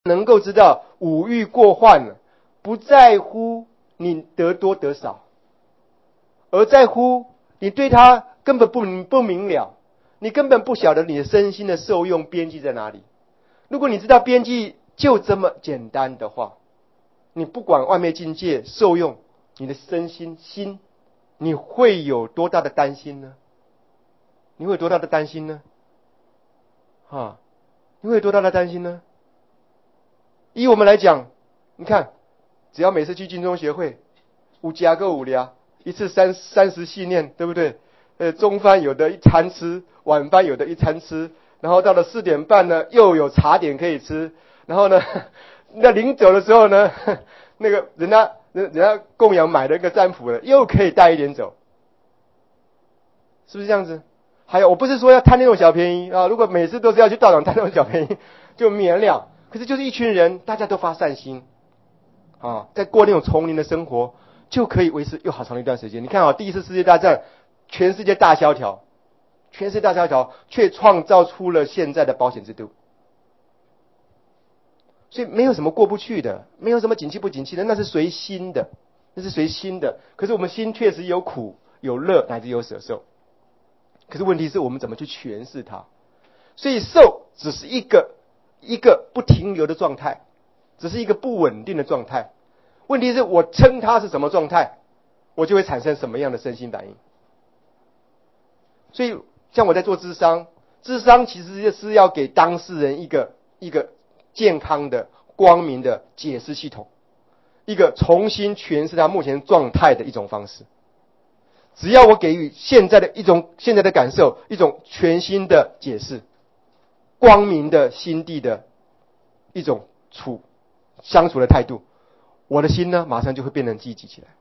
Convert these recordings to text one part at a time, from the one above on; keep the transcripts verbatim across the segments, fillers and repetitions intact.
能够知道五欲过患了，不在乎你得多得少，而在乎你对他根本不不明了，你根本不晓得你的身心的受用边际在哪里。如果你知道边际就这么简单的话，你不管外面境界受用，你的身心心，你会有多大的担心呢？你会有多大的担心呢？啊，你会有多大的担心呢？以我们来讲，你看，只要每次去金钟协会，五加个五俩，一次三三十系念，对不对？呃，中饭有的一餐吃，晚饭有的一餐吃，然后到了四点半呢，又有茶点可以吃，然后呢，那临走的时候呢，那个人家人人家供养买了一个占卜的，又可以带一点走，是不是这样子？还有，我不是说要贪那种小便宜啊，如果每次都是要去道场贪那种小便宜，就免了。可是就是一群人，大家都发善心啊，在过那种丛林的生活，就可以维持又好长的一段时间。你看啊，第一次世界大战，全世界大萧条，全世界大萧条，却创造出了现在的保险制度。所以没有什么过不去的，没有什么景气不景气的，那是随心的，那是随心的。可是我们心确实有苦有乐，乃至有舍受。可是问题是我们怎么去诠释它？所以受只是一个一个不停留的状态，只是一个不稳定的状态。问题是我称它是什么状态，我就会产生什么样的身心反应。所以像我在做諮商，諮商其实是要给当事人一个一个健康的光明的解释系统，一个重新诠释他目前状态的一种方式。只要我给予现在的一种现在的感受，一种全新的解释，光明的心地的一种处相处的态度，我的心呢马上就会变得积极起来。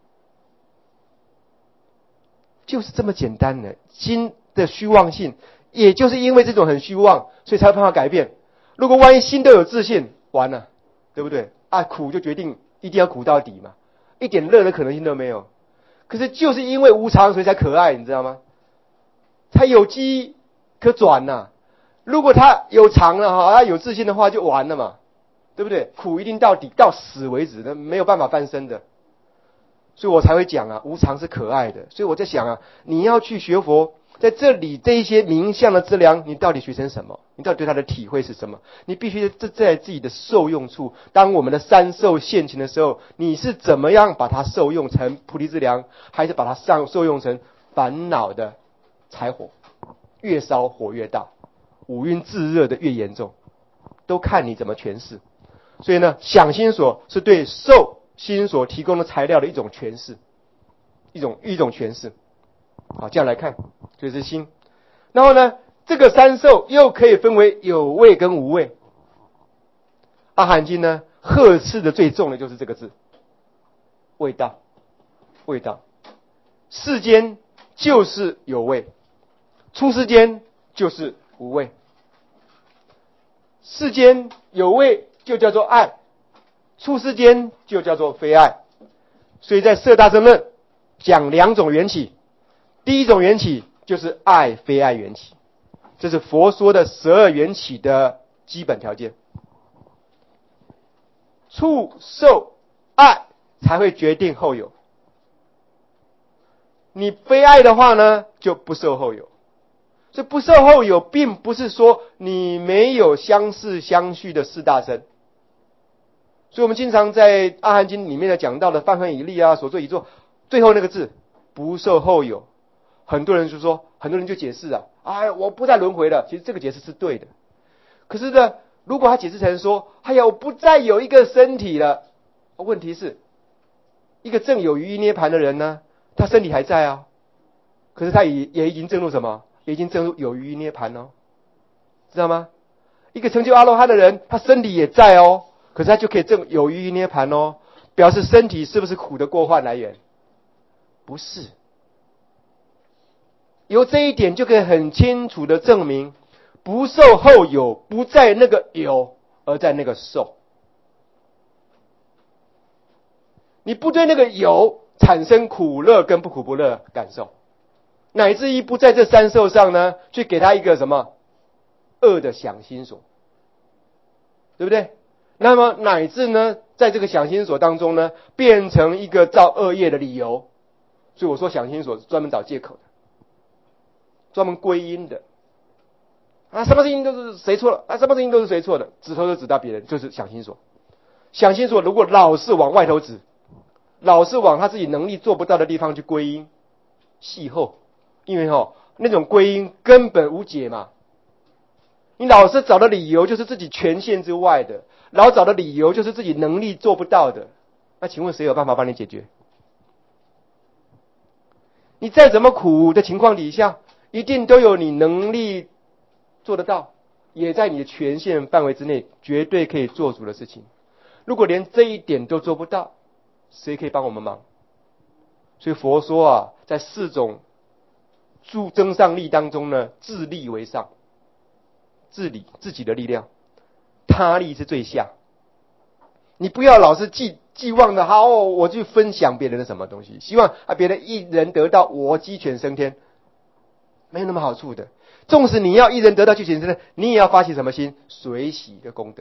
就是这么简单的心的虚妄性，也就是因为这种很虚妄，所以才有办法改变。如果万一心都有自信，完了，对不对啊？苦就决定一定要苦到底嘛，一点乐的可能性都没有。可是就是因为无常，所以才可爱，你知道吗？才有机可转呐、啊。如果他有常了哈，他有自信的话就完了嘛，对不对？苦一定到底，到死为止，那没有办法翻身的。所以我才会讲啊，无常是可爱的。所以我在想啊，你要去学佛，在这里这一些名相的资粮，你到底学成什么？你到底对它的体会是什么？你必须在自己的受用处，当我们的三受现前的时候，你是怎么样把它受用成菩提资粮，还是把它上受用成烦恼的柴火，越烧火越大，五蕴炙热的越严重，都看你怎么诠释。所以呢，想心所是对受心所提供的材料的一种诠释，一种一种诠释。好，这样来看，这是心。然后呢，这个三受又可以分为有味跟无味。阿含经呢，呵斥的最重的就是这个字，味道，味道。世间就是有味，出世间就是无味。世间有味就叫做爱，出世间就叫做非爱。所以在摄大乘论讲两种缘起，第一种缘起就是爱非爱缘起，这是佛说的十二缘起的基本条件。触受爱才会决定后有，你非爱的话呢，就不受后有。这不受后有，并不是说你没有相似相续的四大身。所以我们经常在阿含经里面的讲到的泛恨以立啊，所作已作，最后那个字不受后有，很多人就说，很多人就解释啊，哎，我不再轮回了。其实这个解释是对的。可是呢，如果他解释成说，哎呀，我不再有一个身体了，问题是，一个正有余涅盘的人呢，他身体还在啊，可是他也也已经证入什么？也已经证入有余涅盘哦，知道吗？一个成就阿罗汉的人，他身体也在哦，可是他就可以证有余涅盘哦，表示身体是不是苦的过患来源？不是。由这一点就可以很清楚的证明，不受后有，不在那个有，而在那个受。你不对那个有产生苦乐跟不苦不乐感受，乃至于不在这三受上呢，去给他一个什么恶的想心所，对不对？ 那么乃至呢，在这个想心所当中呢，变成一个造恶业的理由。所以我说想心所是专门找借口的，专门归因的。啊，什么事情都是谁错了啊？什么事情都是谁错的？指头就指到别人，就是想心所。想心所如果老是往外头指，老是往他自己能力做不到的地方去归因、系后，因为哦，那种归因根本无解嘛。你老是找的理由就是自己权限之外的，老找的理由就是自己能力做不到的。那请问谁有办法帮你解决？你再怎么苦的情况底下，一定都有你能力做得到，也在你的权限范围之内，绝对可以做主的事情。如果连这一点都做不到，谁可以帮我们忙？所以佛说啊，在四种助增上力当中呢，自力为上，自理自己的力量，他力是最下。你不要老是寄寄望的好，我去分享别人的什么东西，希望啊别人一人得到，我鸡犬升天，没有那么好处的。纵使你要一人得到鸡犬升天，你也要发起什么心？随喜的功德。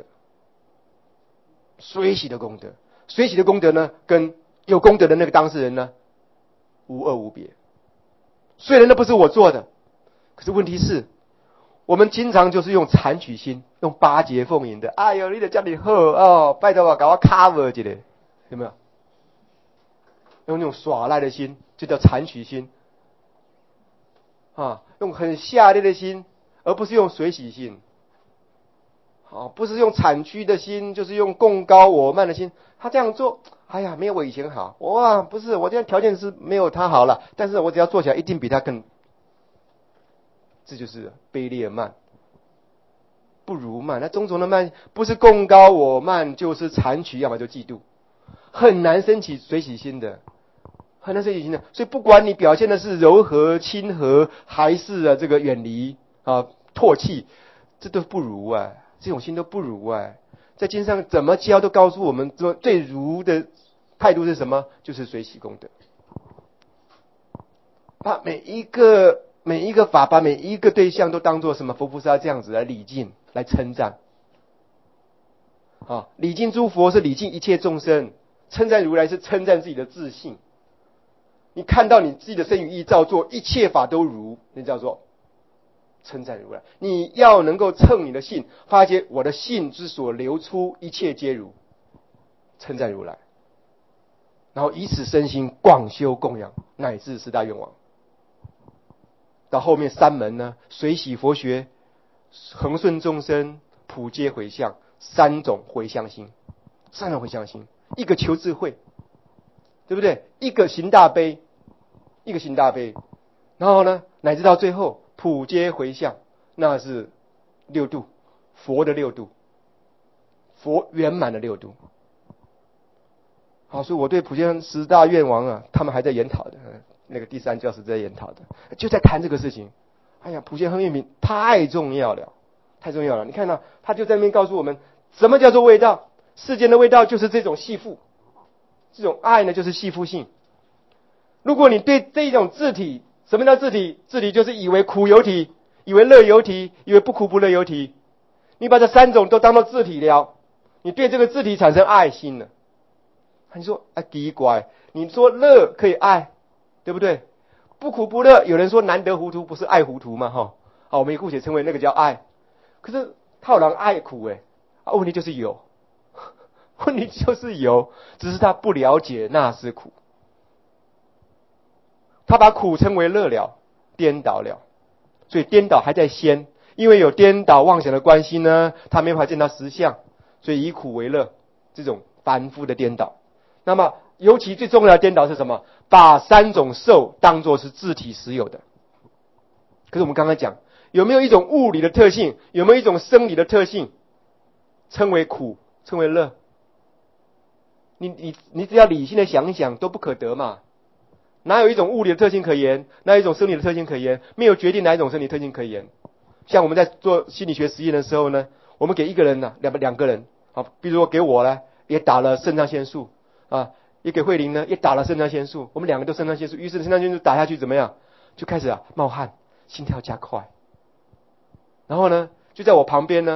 随喜的功德，随喜的功德呢，跟有功德的那个当事人呢，无二无别。虽然那不是我做的，可是问题是，我们经常就是用残取心，用巴结奉迎的。哎呦，你得叫你好哦，拜托我搞我 cover 一下，有没有？用那种耍赖的心，就叫残取心啊，用很下劣的心，而不是用随喜心。哦，不是用产区的心，就是用共高我慢的心。他这样做，哎呀，没有我以前好。哇，不是，我现在条件是没有他好了，但是我只要做起来，一定比他更。这就是卑劣慢，不如慢。那种种的慢，不是共高我慢，就是产取，要么就嫉妒，很难升起随喜心的，很难升起心的。所以，不管你表现的是柔和、亲和，还是啊这个远离啊唾弃，这都不如啊。这种心都不如啊，在经上怎么教都告诉我们，最如的态度是什么？就是随喜功德。把每一个每一个法，把每一个对象都当作什么佛菩萨这样子来礼敬、来称赞。啊，礼敬诸佛是礼敬一切众生，称赞如来是称赞自己的自信。你看到你自己的身语意照做，一切法都如，那叫做称赞如来。你要能够称你的信，发觉我的信之所流出，一切皆如，称赞如来。然后以此身心广修供养，乃至十大愿望。到后面三门呢，随喜佛学，恒顺众生，普皆回向，三种回向心，三种回向心，一个求智慧，对不对？一个行大悲，一个行大悲，然后呢，乃至到最后普皆回向，那是六度，佛的六度，佛圆满的六度。好，所以我对普贤十大愿王啊，他们还在研讨的，那个第三教师在研讨的，就在谈这个事情。哎呀，普贤恒愿品太重要了，太重要了。你看到、啊、他就在那边告诉我们，什么叫做味道？世间的味道就是这种系缚，这种爱呢就是系缚性。如果你对这种自体，什么叫自体？自体就是以为苦有体，以为乐有体，以为不苦不乐有体。你把这三种都当作自体了，你对这个自体产生爱心了。你说啊，奇怪，你说乐可以爱，对不对？不苦不乐，有人说难得糊涂，不是爱糊涂吗？哈，好，我们也姑且称为那个叫爱。可是他有人爱苦诶，啊，问题就是有，问题就是有，只是他不了解那是苦，他把苦称为乐了，颠倒了，所以颠倒还在先，因为有颠倒妄想的关系呢，他没办法见到实相，所以以苦为乐，这种凡夫的颠倒。那么尤其最重要的颠倒是什么？把三种受当作是自体实有的。可是我们刚刚讲，有没有一种物理的特性，有没有一种生理的特性，称为苦，称为乐？你你你只要理性的想一想，都不可得嘛。哪有一种物理的特性可言？哪有一种生理的特性可言？没有决定哪一种生理特性可言。像我们在做心理学实验的时候呢，我们给一个人呢、啊，两两个人，好，比如说给我呢，也打了肾上腺素。啊，也给慧玲呢，也打了肾上腺素，我们两个都肾上腺素，于是肾上腺素打下去怎么样？就开始啊冒汗，心跳加快。然后呢，就在我旁边呢，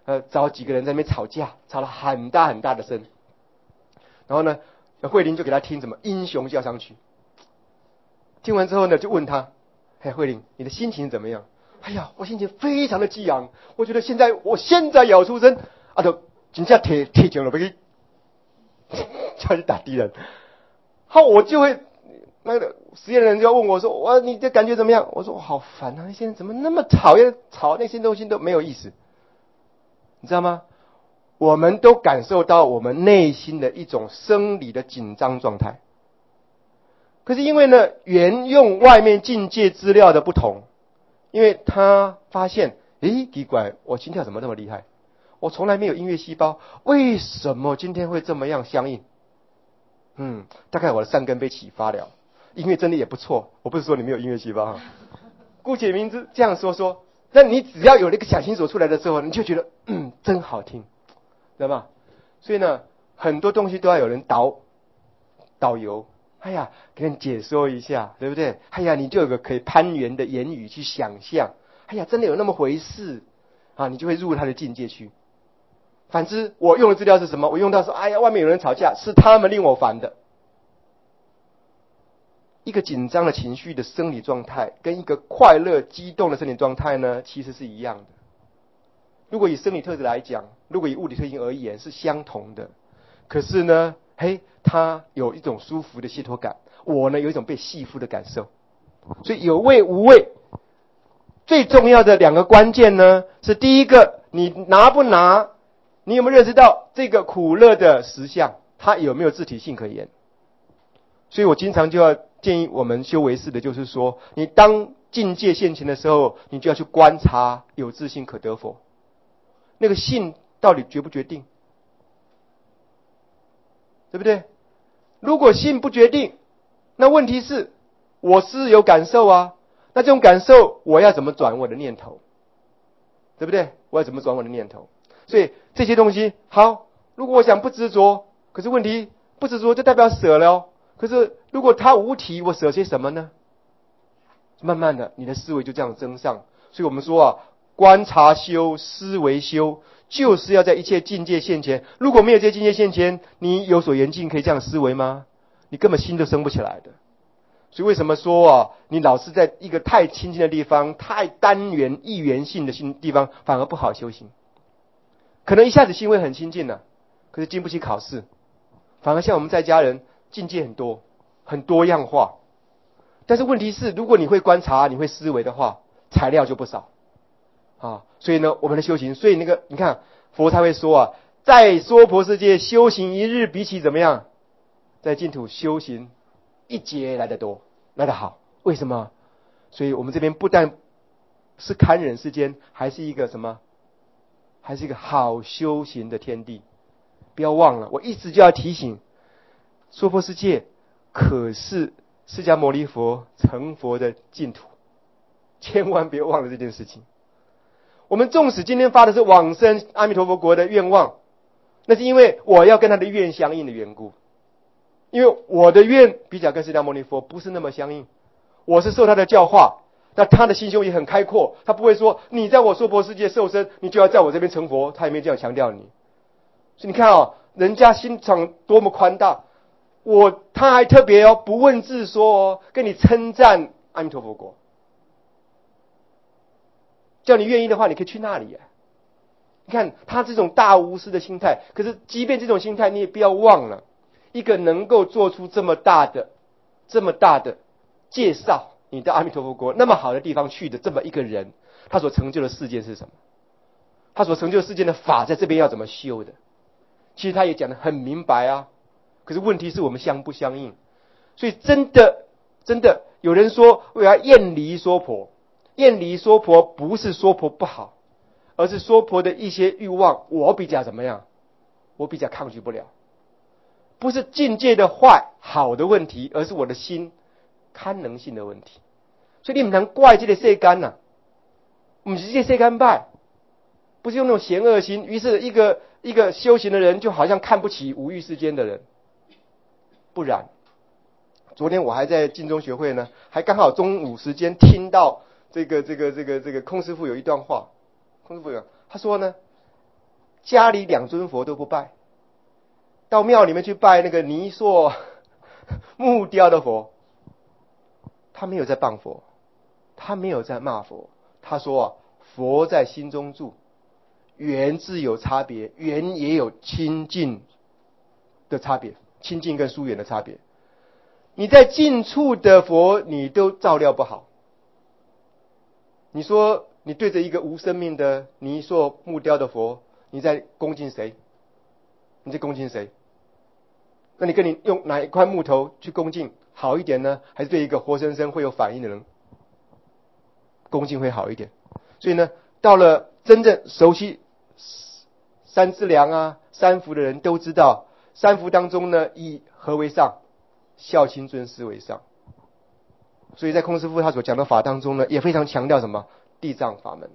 呃找几个人在那边吵架，吵了很大很大的声。然后呢，慧玲就给他听什么英雄交响曲。听完之后呢，就问他：“嘿，慧玲，你的心情怎么样？”哎呀，我心情非常的激昂，我觉得现在我现在也要出声，啊，就真正铁铁警了，不去，就要去打敌人。好，我就会那个实验人就要问我说：“哇，你这感觉怎么样？”我说：“我好烦啊，现在怎么那么讨厌，吵那些东西都没有意思。”你知道吗？我们都感受到我们内心的一种生理的紧张状态。可是因为呢，原用外面境界资料的不同，因为他发现，诶，奇怪，我心跳怎么那么厉害？我从来没有音乐细胞，为什么今天会这么样相应？嗯，大概我的善根被启发了，音乐真的也不错。我不是说你没有音乐细胞哈，姑且名之这样说说。那你只要有那个小心所出来的时候，你就觉得嗯真好听，知道吗？所以呢，很多东西都要有人导导游。哎呀，给你解说一下，对不对？哎呀，你就有个可以攀援的言语去想象。哎呀，真的有那么回事啊，你就会入他的境界去。反之，我用的资料是什么？我用到说，哎呀，外面有人吵架，是他们令我烦的。一个紧张的情绪的生理状态，跟一个快乐激动的生理状态呢，其实是一样的。如果以生理特质来讲，如果以物理特性而言，是相同的。可是呢，嘿，他有一种舒服的解脱感，我呢有一种被系缚的感受。所以有味无味，最重要的两个关键呢，是第一个，你拿不拿，你有没有认识到这个苦乐的实相，它有没有自体性可言？所以我经常就要建议我们修唯识的，就是说，你当境界现前的时候，你就要去观察有自性可得否，那个性到底决不决定？对不对？如果性不决定，那问题是我是有感受啊，那这种感受我要怎么转我的念头？对不对？我要怎么转我的念头？所以这些东西好，如果我想不执着，可是问题不执着就代表舍了哦。可是如果它无体，我舍些什么呢？慢慢的你的思维就这样增上。所以我们说啊，观察修，思维修，就是要在一切境界现前。如果没有这些境界现前，你有所缘境可以这样思维吗？你根本心都生不起来的。所以为什么说啊，你老是在一个太亲近的地方，太单元一元性的性地方，反而不好修行。可能一下子心会很亲近了、啊，可是经不起考试。反而像我们在家人境界很多，很多样化。但是问题是，如果你会观察，你会思维的话，材料就不少啊。所以呢，我们的修行，所以那个你看佛才会说啊，在娑婆世界修行一日，比起怎么样，在净土修行一劫来得多，来得好。为什么？所以我们这边不但是堪忍世间，还是一个什么？还是一个好修行的天地。不要忘了，我一直就要提醒，娑婆世界可是释迦牟尼佛成佛的净土，千万别忘了这件事情。我们纵使今天发的是往生阿弥陀佛国的愿望，那是因为我要跟他的愿相应的缘故。因为我的愿比较跟释迦牟尼佛不是那么相应，我是受他的教化，那他的心胸也很开阔，他不会说你在我娑婆世界受生，你就要在我这边成佛，他也没有这样强调你。所以你看哦，人家心肠多么宽大，我他还特别哦不问自说哦，跟你称赞阿弥陀佛国，叫你愿意的话，你可以去那里啊。你看他这种大无私的心态，可是即便这种心态，你也不要忘了，一个能够做出这么大的、这么大的介绍你到阿弥陀佛国那么好的地方去的这么一个人，他所成就的事件是什么？他所成就的事件的法在这边要怎么修的？其实他也讲得很明白啊，可是问题是我们相不相应。所以真的真的有人说我要厌离娑婆，厌离娑婆不是娑婆不好，而是娑婆的一些欲望我比较怎么样，我比较抗拒不了。不是境界的坏好的问题，而是我的心堪能性的问题。所以你们能怪这个世间呐，不是这个世间败，不是用那种嫌恶心。于是一个一个修行的人就好像看不起无欲世间的人，不然。昨天我还在净宗学会呢，还刚好中午时间听到这个这个这个这个空师父有一段话，空师父有他说呢， 家里两尊佛都不拜，到庙里面去拜那个泥塑木雕的佛，他没有在谤佛，他没有在骂佛，他说啊，佛在心中住，缘自有差别，缘也有亲近的差别，亲近跟疏远的差别。你在近处的佛你都照料不好，你说你对着一个无生命的泥塑木雕的佛，你在恭敬谁？你在恭敬谁？那你跟你用哪一块木头去恭敬好一点呢？还是对一个活生生会有反应的人恭敬会好一点？所以呢，到了真正熟悉三资粮啊三福的人都知道，三福当中呢，以何为上？孝亲尊师为上。所以在空师父他所讲的法当中呢，也非常强调什么？地藏法门。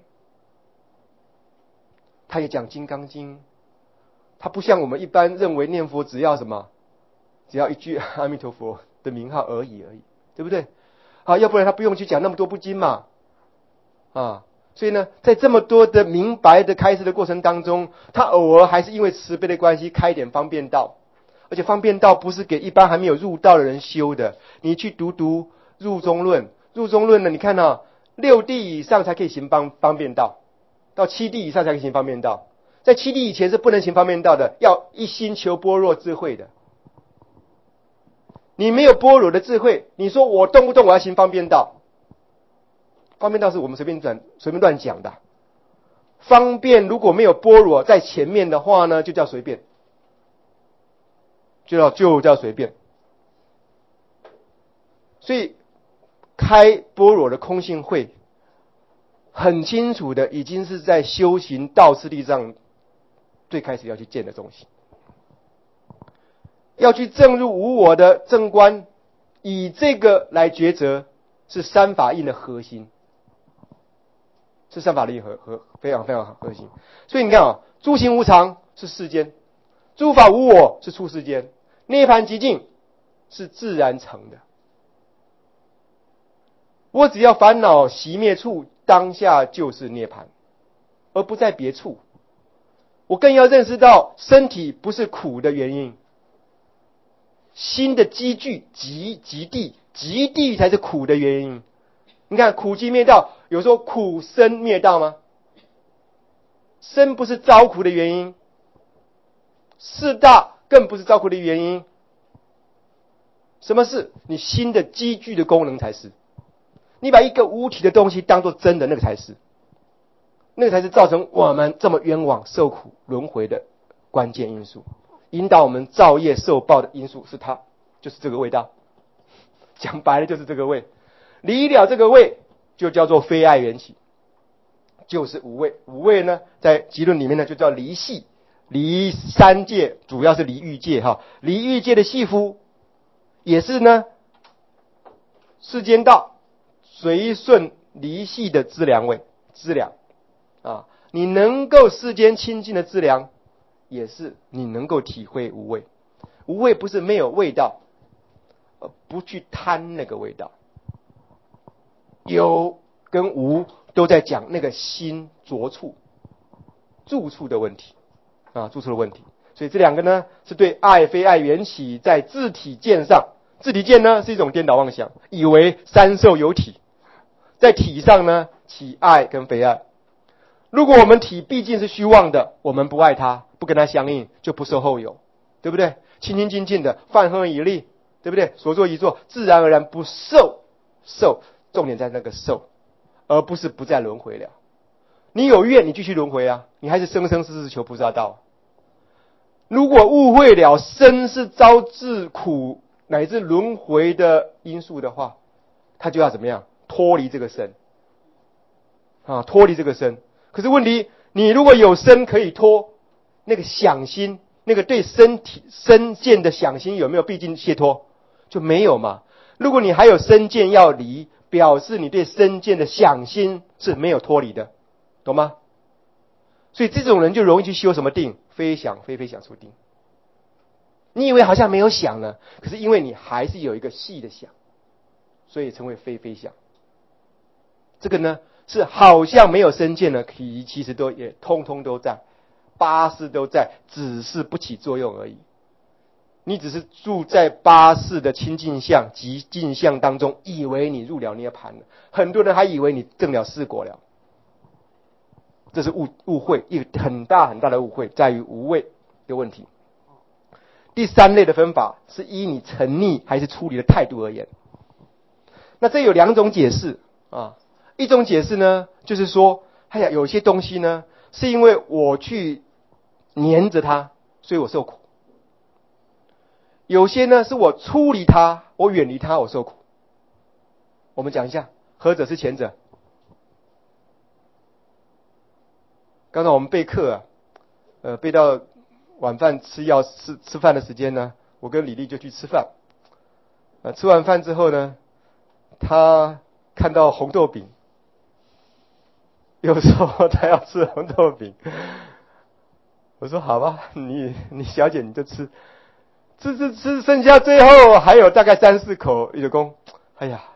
他也讲金刚经，他不像我们一般认为念佛只要什么，只要一句阿弥陀佛的名号而已而已，对不对？啊，要不然他不用去讲那么多部经嘛，啊，所以呢，在这么多的明白的开示的过程当中，他偶尔还是因为慈悲的关系开一点方便道，而且方便道不是给一般还没有入道的人修的，你去读读入中论，入中论呢，你看啊，六地以上才可以行方方便道，到七地以上才可以行方便道，在七地以前是不能行方便道的，要一心求般若智慧的。你没有般若的智慧，你说我动不动我要行方便道，方便道是我们随便转随便乱讲的。方便如果没有般若在前面的话呢，就叫随便，就叫就叫随便。所以开般若的空性会，很清楚的已经是在修行道次第上最开始要去见的东西，要去证入无我的正观，以这个来抉择，是三法印的核心，是三法印核核非常非常核心。所以你看啊，诸行无常是世间，诸法无我是出世间，涅槃寂静是自然成的。我只要烦恼熄灭处，当下就是涅槃，而不在别处。我更要认识到身体不是苦的原因，心的积聚极极地，极地才是苦的原因。你看苦集灭道，有说苦生灭道吗？生不是遭苦的原因，四大更不是遭苦的原因。什么是你心的积聚的功能才是？你把一个无体的东西当作真的，那个才是，那个才是造成我们这么冤枉受苦轮回的关键因素。引导我们造业受报的因素是它，就是这个味道。讲白了就是这个味，离了这个味就叫做非爱缘起，就是无味。无味呢，在集论里面呢就叫离系，离三界，主要是离欲界哈，离欲界的系夫，也是呢世间道随顺离系的资粮位资粮啊，你能够世间亲近的资粮，也是你能够体会无味。无味不是没有味道，而不去贪那个味道。有跟无都在讲那个心着处住处的问题啊，住处的问题。所以这两个呢，是对爱非爱缘起在自体见上，自体见呢是一种颠倒妄想，以为三受有体，在体上呢起爱跟非爱。如果我们体毕竟是虚妄的，我们不爱它，不跟它相应，就不受后有，对不对？清清净净的，饭喝一粒，对不对？所作一作，自然而然不受受，重点在那个受，而不是不再轮回了。你有愿，你继续轮回啊，你还是生生世世求菩萨道。如果误会了生是招致苦乃至轮回的因素的话，他就要怎么样？脱离这个身啊，脱离这个身。可是问题，你如果有身可以脱，那个想心，那个对身体身见的想心有没有毕竟解脱？就没有嘛。如果你还有身见要离，表示你对身见的想心是没有脱离的，懂吗？所以这种人就容易去修什么定？非想非非想出定。你以为好像没有想呢，可是因为你还是有一个细的想，所以称为非非想。这个呢是好像没有身见呢，其实都也通通都在， 八识都在，只是不起作用而已。你只是住在八识的清净相及净相当中，以为你入了涅槃了，很多人还以为你证了四果了。这是误误会，一个很大很大的误会，在于无畏的问题。第三类的分法是依你沉溺还是出离的态度而言。那这有两种解释啊，一种解释呢，就是说，哎呀，有些东西呢，是因为我去黏着它，所以我受苦。有些呢是我出离它，我远离它，我受苦。我们讲一下，何者是前者？刚才我们备课啊，呃，备到晚饭吃药吃吃饭的时间呢，我跟李丽就去吃饭。呃，吃完饭之后呢，他看到红豆饼，又说他要吃红豆饼。我说好吧，你你小姐你就吃。吃吃吃，剩下最后还有大概三四口，有功，哎呀，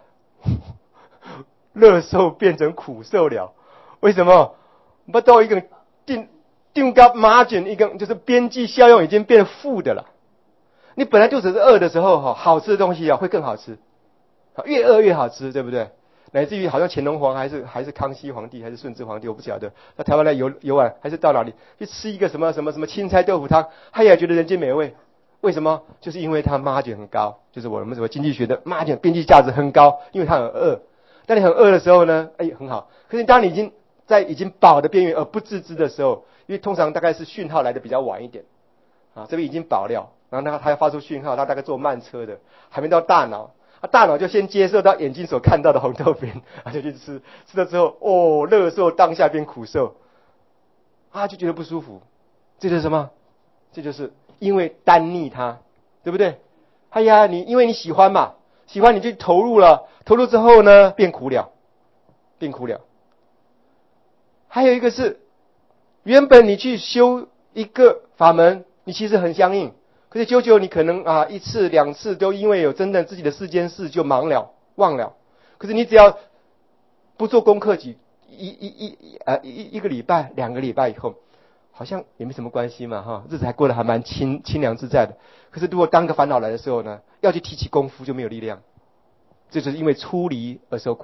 乐受变成苦受了。为什么？不到一个定定高 margin 一个就是边际效用已经变负的了。你本来就只是饿的时候哈，好吃的东西啊会更好吃，越饿越好吃，对不对？乃至于好像乾隆皇还是还是康熙皇帝还是顺治皇帝，我不晓得。到台湾来游游玩还是到哪里去吃一个什么什么什么青菜豆腐汤，他也觉得人间美味。为什么？就是因为它 margin 很高，就是我们什么经济学的 margin 边际价值很高，因为它很饿。当你很饿的时候呢，哎，很好。可是当你已经在已经饱的边缘而不自知的时候，因为通常大概是讯号来的比较晚一点，啊，这边已经饱了，然后呢，它要发出讯号，它大概坐慢车的，还没到大脑，啊，大脑就先接受到眼睛所看到的红豆饼，啊，就去吃，吃了之后，哦，乐受当下变苦受，啊，就觉得不舒服。这就是什么？这就是因为单溺它，对不对？哎呀，你因为你喜欢嘛，喜欢你就投入了，投入之后呢，变苦了，变苦了。还有一个是，原本你去修一个法门，你其实很相应，可是久久你可能啊一次两次都因为有真正自己的世间事就忙了忘了，可是你只要不做功课几一一一呃一一个礼拜两个礼拜以后，好像也没什么关系嘛哈，日子还过得还蛮清清凉自在的。可是如果当个烦恼来的时候呢，要去提起功夫就没有力量，这就是因为出离而受苦。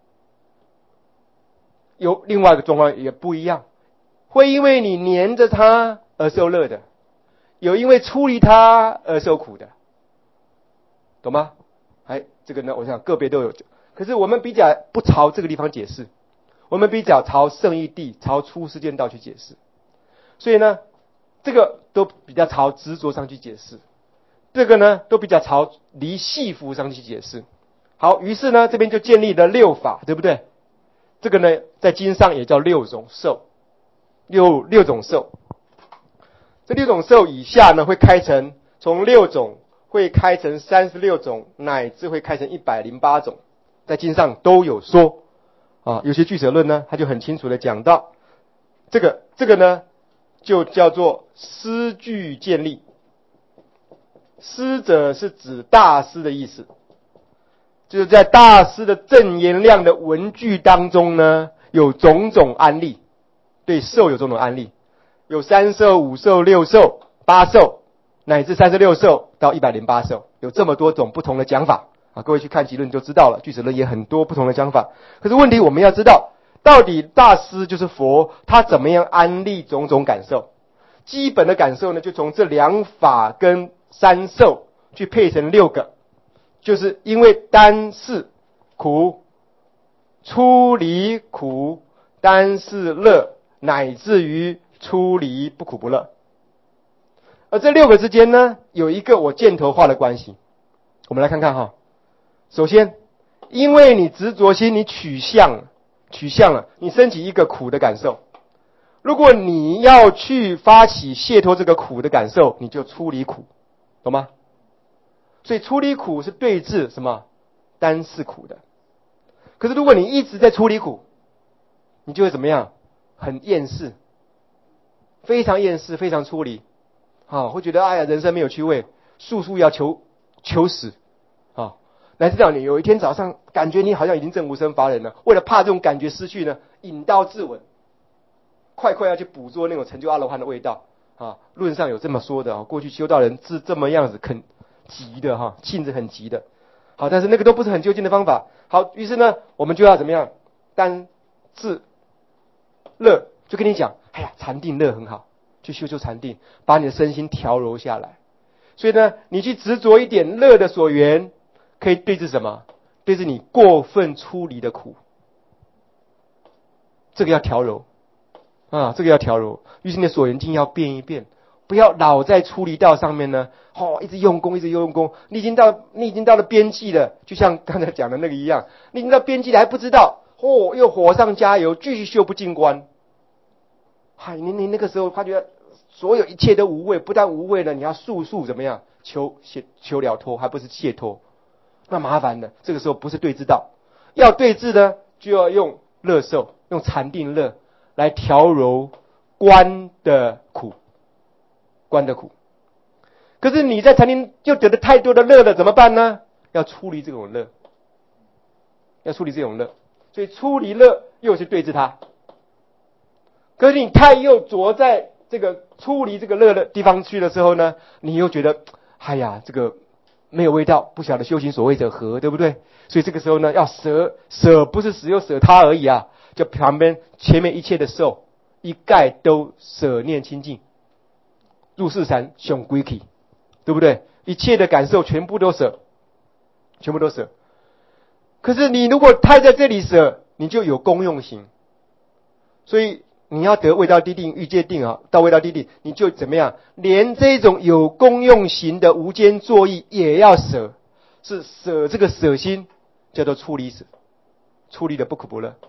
有另外一个状况也不一样，会因为你黏着它而受乐的，有因为出离它而受苦的，懂吗？哎，这个呢，我想个别都有。可是我们比较不朝这个地方解释，我们比较朝圣义谛、朝出世间道去解释。所以呢，这个都比较朝执着上去解释，这个呢都比较朝离系缚上去解释。好，于是呢这边就建立了六法，对不对？这个呢在经上也叫六种受，六六种受。这六种受以下呢会开成，从六种会开成三十六种，乃至会开成一百零八种，在经上都有说啊。有些俱舍论呢他就很清楚的讲到这个这个呢就叫做师具建立。师者是指大师的意思，就是在大师的正言量的文句当中呢，有种种安例，对受有种种安例，有三受、五受、六受、八受，乃至三十六受到一百零八受，有这么多种不同的讲法啊。各位去看集论就知道了，俱舍论也很多不同的讲法。可是问题我们要知道，到底大师就是佛，他怎么样安立种种感受？基本的感受呢，就从这两法跟三受去配成六个，就是因为单是苦、出离苦、单是乐，乃至于出离不苦不乐。而这六个之间呢，有一个我箭头画的关系。我们来看看哈。首先，因为你执着心，你取向了，取向了，你升起一个苦的感受。如果你要去发起解脱这个苦的感受，你就出离苦，懂吗？所以出离苦是对治什么？单是苦的。可是如果你一直在出离苦，你就会怎么样？很厌世，非常厌世，非常出离，啊，会觉得哎呀，人生没有趣味，速速要求求死，啊，乃至到你有一天早上感觉你好像已经证无生法忍了，为了怕这种感觉失去呢，引刀自刎。 快快要去捕捉那种成就阿罗汉的味道啊。论上有这么说的啊，过去修道人是这么样子很急的哈，性子很急的。好，但是那个都不是很究竟的方法。好，于是呢，我们就要怎么样？单自乐，就跟你讲，哎呀，禅定乐很好，去修修禅定，把你的身心调柔下来。所以呢，你去执着一点乐的所缘，可以对治什么？对治你过分出离的苦。这个要调柔啊，这个要调柔。于是你的所缘境要变一变，不要老在出离道上面呢，哦，一直用功，一直用功。你已经到，你已经到了边际了，就像刚才讲的那个一样，你已经到边际了还不知道，哦，又火上加油，继续修不进关。嗨，你你那个时候发觉所有一切都无畏，不但无畏了，你要速速怎么样求求了脱，还不是解脱，那麻烦了。这个时候不是对治道，要对治呢，就要用乐受，用禅定乐来调柔观的苦，观的苦。可是你在禅定就得了太多的乐了，怎么办呢？要出离这种乐，要出离这种乐，所以出离乐又是对治它。可是你太又着在这个出离这个乐的地方去的时候呢，你又觉得，哎呀，这个没有味道，不晓得修行所谓者何，对不对？所以这个时候呢，要舍，舍不是只有舍他而已啊，就旁边前面一切的受，一概都舍念清净，入世禅熊归体，对不对？一切的感受全部都舍，全部都舍。可是你如果太在这里舍，你就有功用行，所以你要得味道地定、欲界定啊，到味道地定，你就怎么样？连这种有功用行的无间作意也要舍，是舍这个舍心，叫做出离舍，出离的不可不乐。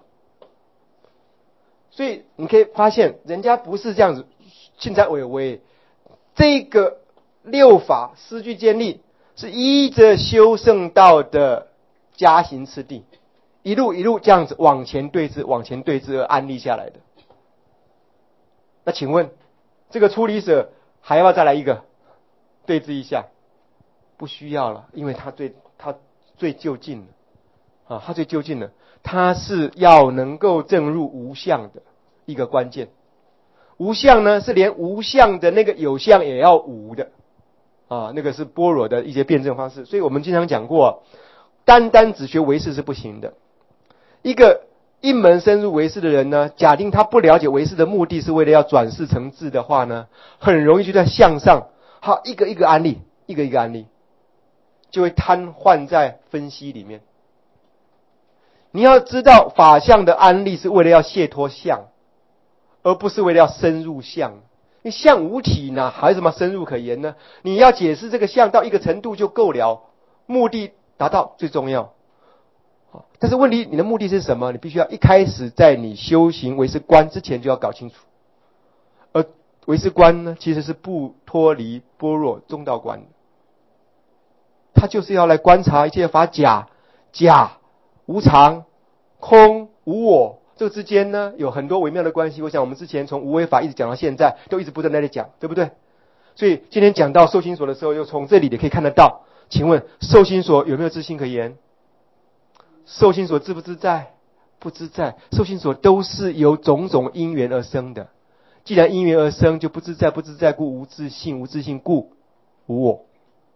所以你可以发现，人家不是这样子，钦差委为这个六法思具建立，是依着修圣道的加行次第，一路一路这样子往前对治，往前对治而安立下来的。那请问，这个出离舍还要不要再来一个对治一下？不需要了，因为他最他最就近了啊，他最就近了，他是要能够证入无相的一个关键。无相呢，是连无相的那个有相也要无的啊，那个是般若的一些辩证方式。所以我们经常讲过，单单只学唯识是不行的。一个一门深入唯识的人呢，假定他不了解唯识的目的是为了要转世成智的话呢，很容易就在相上，好一个一个案例，一个一个案例，就会瘫痪在分析里面。你要知道，法相的安立是为了要解脱相，而不是为了要深入相。你相无体呢，还有什么深入可言呢？你要解释这个相到一个程度就够了，目的达到最重要。但是问题，你的目的是什么？你必须要一开始在你修行唯识观之前就要搞清楚。而唯识观呢，其实是不脱离般若中道观的，它就是要来观察一切法假、假、无常、空、无我，这个之间呢有很多微妙的关系。我想我们之前从无为法一直讲到现在，都一直不断在那里讲，对不对？所以今天讲到受心所的时候，又从这里也可以看得到。请问受心所有没有自性可言？受心所自不自在？不自在。受心所都是由种种因缘而生的，既然因缘而生，就不自在，不自在故无自性，无自性故无我。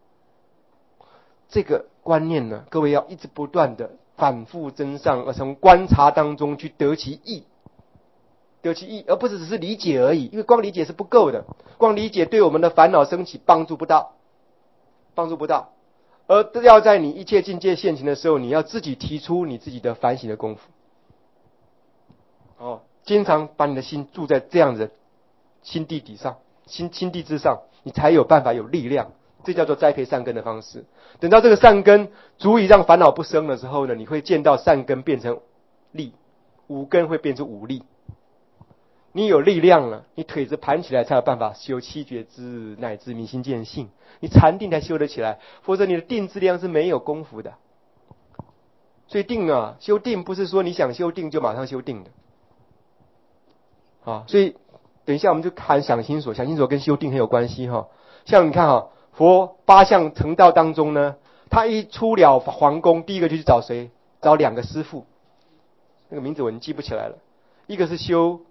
这个观念呢，各位要一直不断的反复增上，而从观察当中去得其意，得其意，而不是只是理解而已。因为光理解是不够的，光理解对我们的烦恼升起帮助不到，帮助不到。而要在你一切境界现行的时候，你要自己提出你自己的反省的功夫。哦，经常把你的心住在这样的心地底上，心心地之上，你才有办法有力量。这叫做栽培善根的方式。等到这个善根足以让烦恼不生的时候呢，你会见到善根变成力，五根会变成五力。你有力量了，你腿子盘起来才有办法修七觉支乃至明心见性，你禅定才修得起来，否则你的定质量是没有功夫的。所以定啊，修定不是说你想修定就马上修定的。啊，所以等一下我们就谈想心所，想心所跟修定很有关系哈。像你看哈，佛八相成道当中呢，他一出了皇宫，第一个就去找谁？找两个师父，那个名字我已经记不起来了。一个是修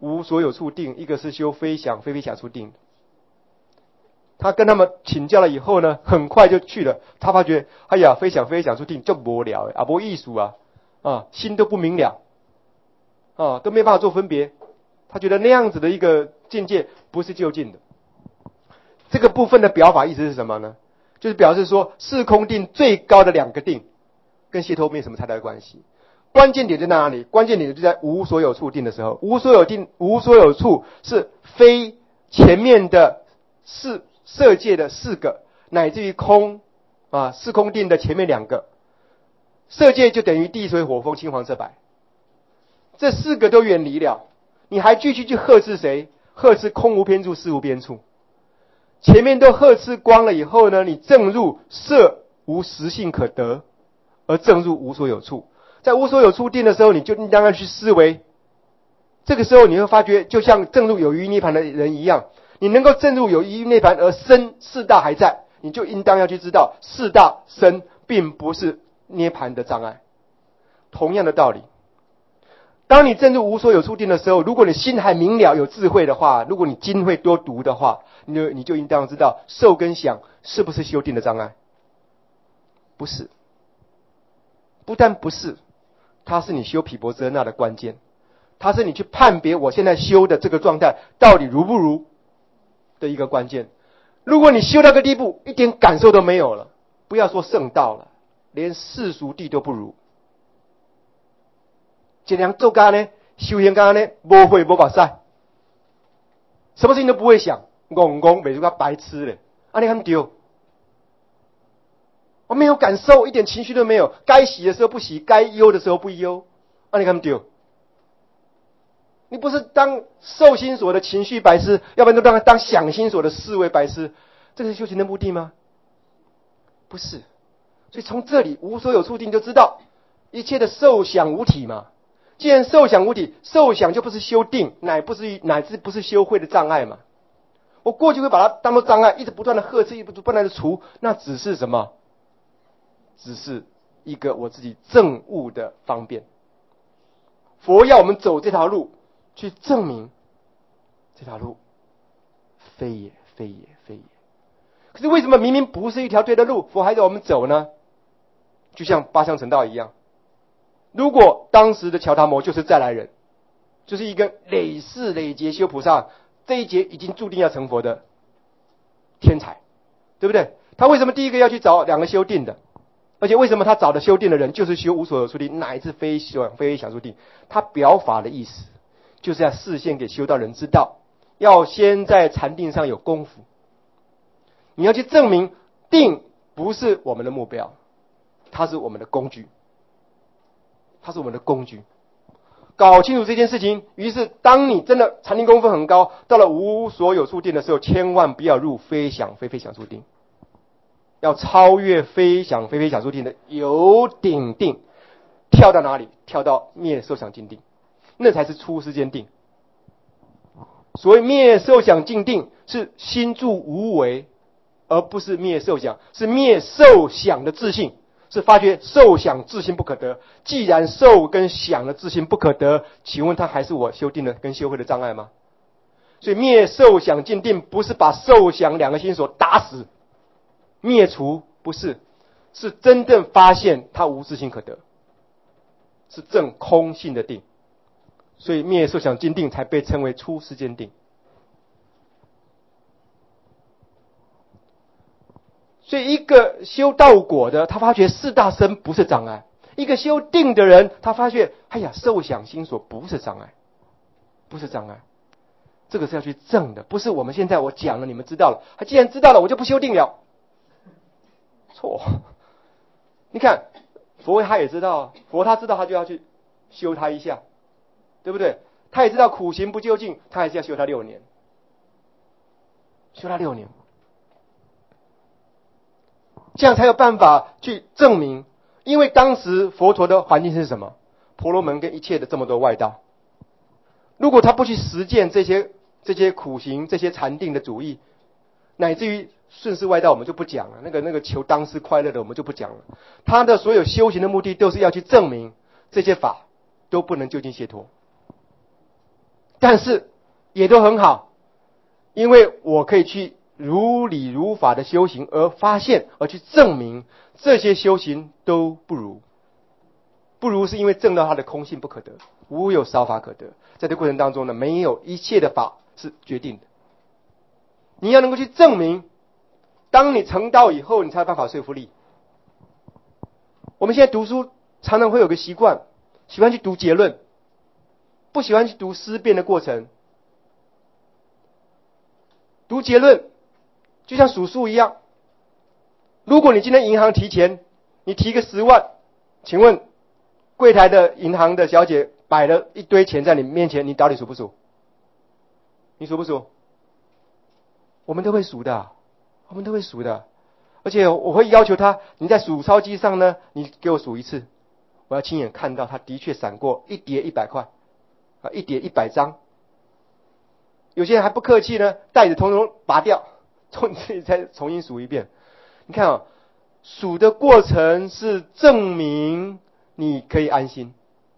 无所有处定，一个是修非想非非想处定。他跟他们请教了以后呢，很快就去了。他发觉，哎呀，非想非想处定就无聊啊，无艺术啊，啊，心都不明了，啊，都没办法做分别。他觉得那样子的一个境界不是究竟的。这个部分的表法意思是什么呢？就是表示说，四空定最高的两个定，跟解脱没有什么太大的关系。关键点在哪里？关键点就在无所有处定的时候，无所有定，无所有处是非前面的四色界的四个，乃至于空啊，四空定的前面两个，色界就等于地水火风青黄色白，这四个都远离了，你还继续去呵斥谁？呵斥空无边处，事无边处。前面都呵斥光了以后呢，你正入色无实性可得，而正入无所有处。在无所有处定的时候，你就应当要去思维。这个时候你会发觉，就像正入有余涅槃的人一样，你能够正入有余涅槃而身四大还在，你就应当要去知道，四大身并不是涅槃的障碍。同样的道理，当你正入无所有处定的时候，如果你心还明了有智慧的话，如果你经会多读的话，你就你就应当知道，受跟想是不是修定的障碍？不是，不但不是，它是你修毗婆遮那的关键，它是你去判别我现在修的这个状态到底如不如的一个关键。如果你修到个地步，一点感受都没有了，不要说圣道了，连世俗地都不如。这样做干呢，修行干呢，无会无把赛，什么事情都不会想，戆戆美如个白痴嘞，啊你看丢，我没有感受，一点情绪都没有，该喜的时候不喜，该忧的时候不忧，啊你看丢，你不是当受心所的情绪白痴，要不然就当当想心所的思维白痴，这个是修行的目的吗？不是。所以从这里无所有处定就知道，一切的受想无体嘛。既然受想无体，受想就不是修定，乃不是乃至不是修慧的障碍嘛。我过去会把它当作障碍，一直不断的呵斥，一直不断的除，那只是什么？只是一个我自己证悟的方便。佛要我们走这条路，去证明这条路非也，非也，非也。可是为什么明明不是一条对的路，佛还让我们走呢？就像八相成道一样。如果当时的乔达摩就是再来人，就是一个累世累劫修菩萨，这一劫已经注定要成佛的天才，对不对？他为什么第一个要去找两个修定的？而且为什么他找的修定的人就是修无所有处定，乃至非想非想处定？他表法的意思就是要示现给修道人知道，要先在禅定上有功夫。你要去证明定不是我们的目标，它是我们的工具，它是我们的工具。搞清楚这件事情，于是当你真的禅定功夫很高，到了无所有处定的时候，千万不要入非想非非想处定，要超越非想非非想处定的有顶定，跳到哪里？跳到灭受想净定，那才是出世间定。所谓灭受想净定，是心住无为，而不是灭受想，是灭受想的自性，是发觉受想自性不可得。既然受跟想的自性不可得，请问它还是我修定的跟修慧的障碍吗？所以灭受想净定不是把受想两个心所打死灭除，不是，是真正发现它无自性可得，是证空性的定。所以灭受想净定才被称为出世间定。所以一个修道果的，他发觉四大身不是障碍；一个修定的人，他发觉哎呀，受想心所不是障碍，不是障碍。这个是要去证的，不是我们现在我讲了你们知道了，他既然知道了，我就不修定了。错，你看佛他也知道，佛他知道他就要去修他一下，对不对？他也知道苦行不究竟，他还是要修他六年，修他六年。这样才有办法去证明，因为当时佛陀的环境是什么？婆罗门跟一切的这么多外道，如果他不去实践这些这些苦行、这些禅定的主义，乃至于顺世外道我们就不讲了，那个那个求当世快乐的我们就不讲了。他的所有修行的目的都是要去证明这些法都不能究竟解脱， 但是也都很好，因为我可以去如理如法的修行，而发现而去证明这些修行都不如。不如是因为证到它的空性不可得，无有少法可得。在这过程当中呢，没有一切的法是决定的。你要能够去证明，当你成道以后，你才有办法说服力。我们现在读书常常会有个习惯，喜欢去读结论，不喜欢去读思辨的过程。读结论就像数数一样，如果你今天银行提钱，你提个十万，请问柜台的银行的小姐摆了一堆钱在你面前，你到底数不数？你数不数？我们都会数的，我们都会数的。而且我会要求他，你在数钞机上呢，你给我数一次，我要亲眼看到他的确闪过一叠一百块，啊，一叠一百张。有些人还不客气呢，袋子统统拔掉，重自己再重新数一遍。你看啊、哦，数的过程是证明你可以安心。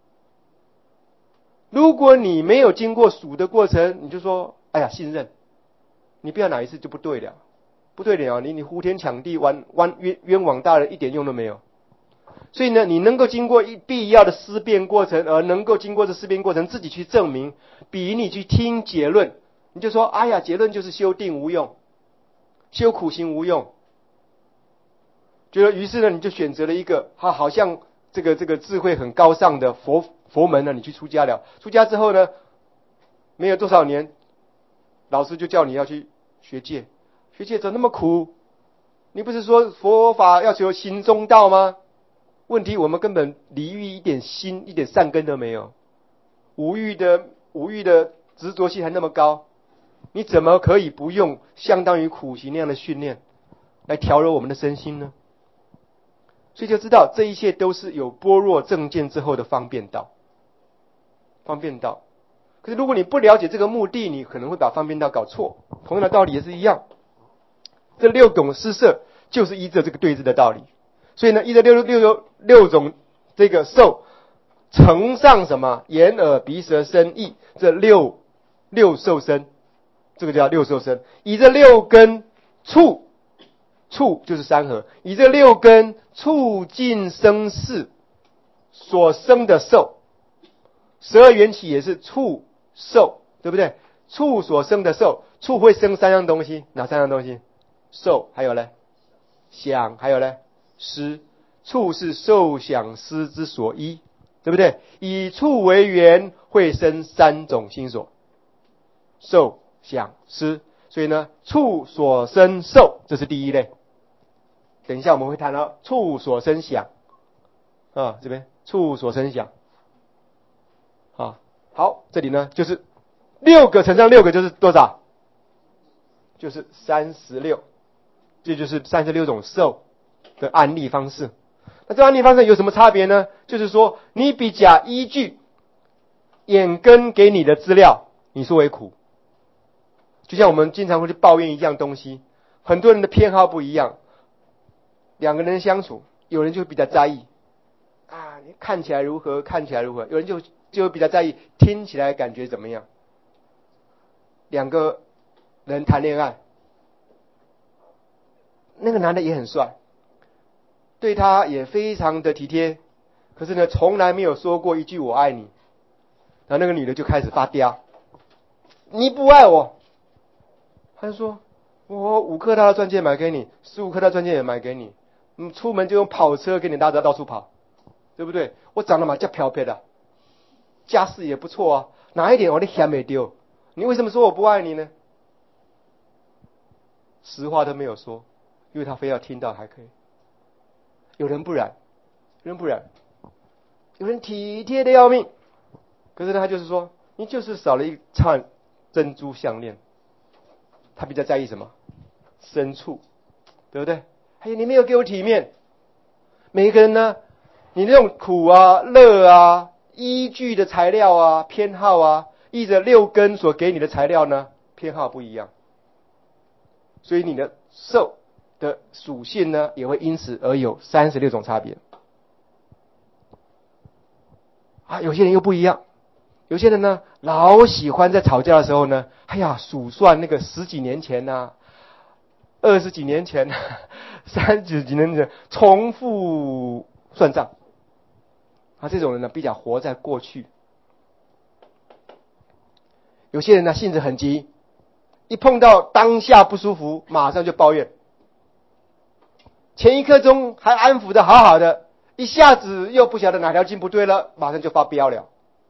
如果你没有经过数的过程，你就说哎呀信任，你不要哪一次就不对了，不对了，你你呼天抢地，弯弯冤冤枉大人一点用都没有。所以呢，你能够经过一必要的思辨过程，而能够经过这思辨过程自己去证明，比你去听结论，你就说哎呀结论就是修定无用，修苦行无用，觉得于是呢你就选择了一个他好像这个这个智慧很高尚的佛佛门呢，你去出家了。出家之后呢，没有多少年，老师就叫你要去学戒，学戒怎么那么苦？你不是说佛法要求行中道吗？问题我们根本离欲一点心一点善根都没有，无欲的无欲的执着性还那么高，你怎么可以不用相当于苦行那样的训练来调柔我们的身心呢？所以就知道这一切都是有般若正见之后的方便道，方便道。可是如果你不了解这个目的，你可能会把方便道搞错。同样的道理也是一样，这六种施设就是依着这个对治的道理。所以呢，依着六六六种这个受，乘上什么眼耳鼻舌身意这六六受身，这个叫六受身。以这六根触，触就是山河，以这六根促进生事所生的受，十二缘起也是触受，对不对？触所生的受，触会生三样东西，哪三样东西？受，还有呢想，还有呢思。触是受想思之所依，对不对？以触为缘，会生三种心所，受想思。所以呢，触所生受，这是第一类。等一下我们会谈到触所生想啊，这边触所生想啊。好，这里呢就是六个乘上六个就是多少？就是三十六，这就是三十六种受的案例方式。那这案例方式有什么差别呢？就是说你比较依据眼根给你的资料，你说为苦。就像我们经常会去抱怨一样东西，很多人的偏好不一样，两个人相处，有人就比较在意啊，你看起来如何，看起来如何，有人就就比较在意听起来感觉怎么样。两个人谈恋爱，那个男的也很帅，对他也非常的体贴，可是呢从来没有说过一句我爱你。然后那个女的就开始发嗲，你不爱我，他就说我五克大的钻戒买给你，十五克大钻戒也买给你，嗯，出门就用跑车给你拉着到处跑，对不对？我长得嘛叫漂漂的，家世也不错啊，哪一点我的嫌没丢？你为什么说我不爱你呢？实话都没有说，因为他非要听到还可以。有人不然，有人不然，有人体贴的要命，可是呢他就是说你就是少了一串珍珠项链。他比较在意什么？深处，对不对？还有你没有给我体面。每一个人呢，你那种苦啊乐啊依据的材料啊偏好啊，依着六根所给你的材料呢偏好不一样，所以你的受的属性呢也会因此而有三十六种差别啊。有些人又不一样， 有些人呢，老喜欢在吵架的时候呢，哎呀，数算那个十几年前呐、啊，二十几年前、啊，三十几年前，重复算账。啊，这种人呢，比较活在过去。有些人呢，性子很急，一碰到当下不舒服，马上就抱怨。前一刻钟还安抚的好好的，一下子又不晓得哪条筋不对了，马上就发飙了。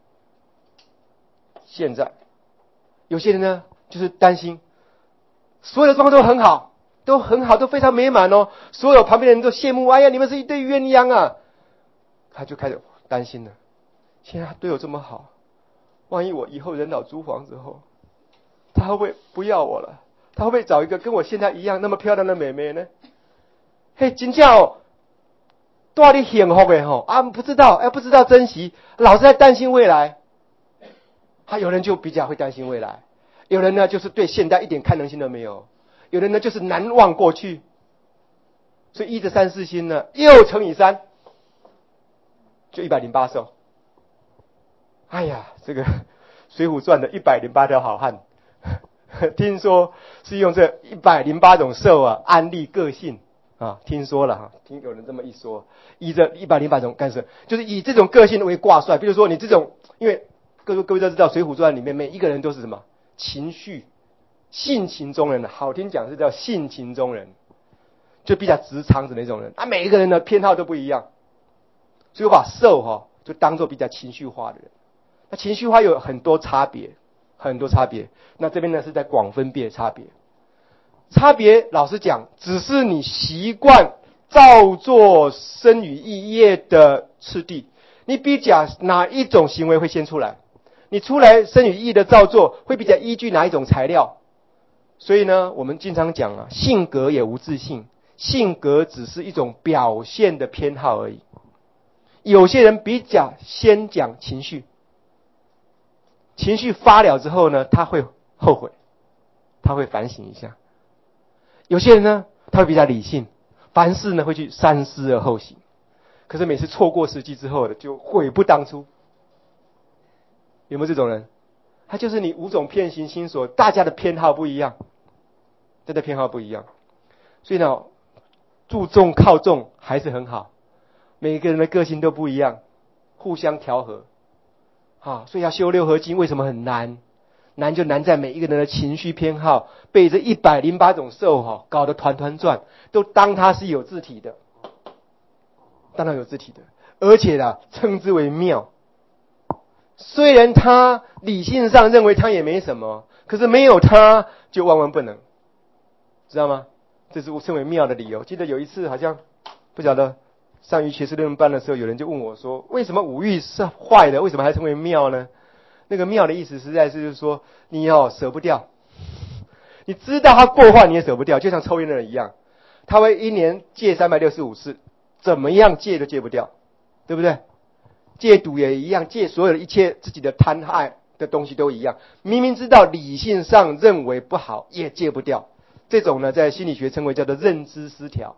现在有些人呢，就是担心所有的状况都很好，都很好，都非常美满哦，所有旁边的人都羡慕，哎呀，你们是一对鸳鸯啊，他就开始担心了。现在他对我这么好，万一我以后人老珠黄之后，他会不会不要我了？他会不会找一个跟我现在一样那么漂亮的妹妹呢？嘿，真正哦，多你幸福的吼啊，不知道哎，不知道珍惜，老是在担心未来。他有人就比较会担心未来，有人呢就是对现在一点看能性都没有，有人呢就是难忘过去。所以一至三四星呢，又乘以三，就一百零八寿。哎呀，这个《水浒传》的一百零八条好汉，听说是用这一百零八种寿啊安利个性啊，听说了哈，听有人这么一说，以这一百零八种干什，就是以这种个性为挂帅。比如说你这种，因为各位各位都知道，《水浒传》里面每一个人都是什么情绪、性情中人，好听讲是叫性情中人，就比较直肠子的那种人啊。每一个人的偏好都不一样，所以我把寿哈就当做比较情绪化的人。那情绪化有很多差别，很多差别。那这边呢是在广分别差别，差别老实讲，只是你习惯照做生与意业的次第。你比较哪一种行为会先出来？你出来生与意的照做会比较依据哪一种材料？所以呢，我们经常讲啊，性格也无自性，性格只是一种表现的偏好而已。有些人比较先讲情绪。情绪发了之后呢，他会后悔，他会反省一下。有些人呢，他会比较理性，凡事呢会去三思而后行。可是每次错过时机之后的，就悔不当初。有没有这种人？他就是你五种遍行心所，大家的偏好不一样，大家的偏好不一样。所以呢，注重靠重还是很好。每一个人的个性都不一样，互相调和。啊，所以要修六合金为什么很难？难就难在每一个人的情绪偏好被这一百零八种寿哈搞得团团转，都当它是有自体的，当它有自体的，而且呢称之为妙。虽然他理性上认为他也没什么，可是没有他就万万不能，知道吗？这是我称为妙的理由。记得有一次好像不晓得。上瑜伽士论班的时候，有人就问我说：“为什么五欲是坏的，为什么还称为妙呢？”那个妙的意思实在是就是说，你哦舍不掉，你知道它过坏你也舍不掉，就像抽烟的人一样，他会一年戒三百六十五次，怎么样戒都戒不掉，对不对？戒赌也一样，戒所有的一切自己的贪爱的东西都一样，明明知道理性上认为不好，也戒不掉。这种呢，在心理学称为叫做认知失调。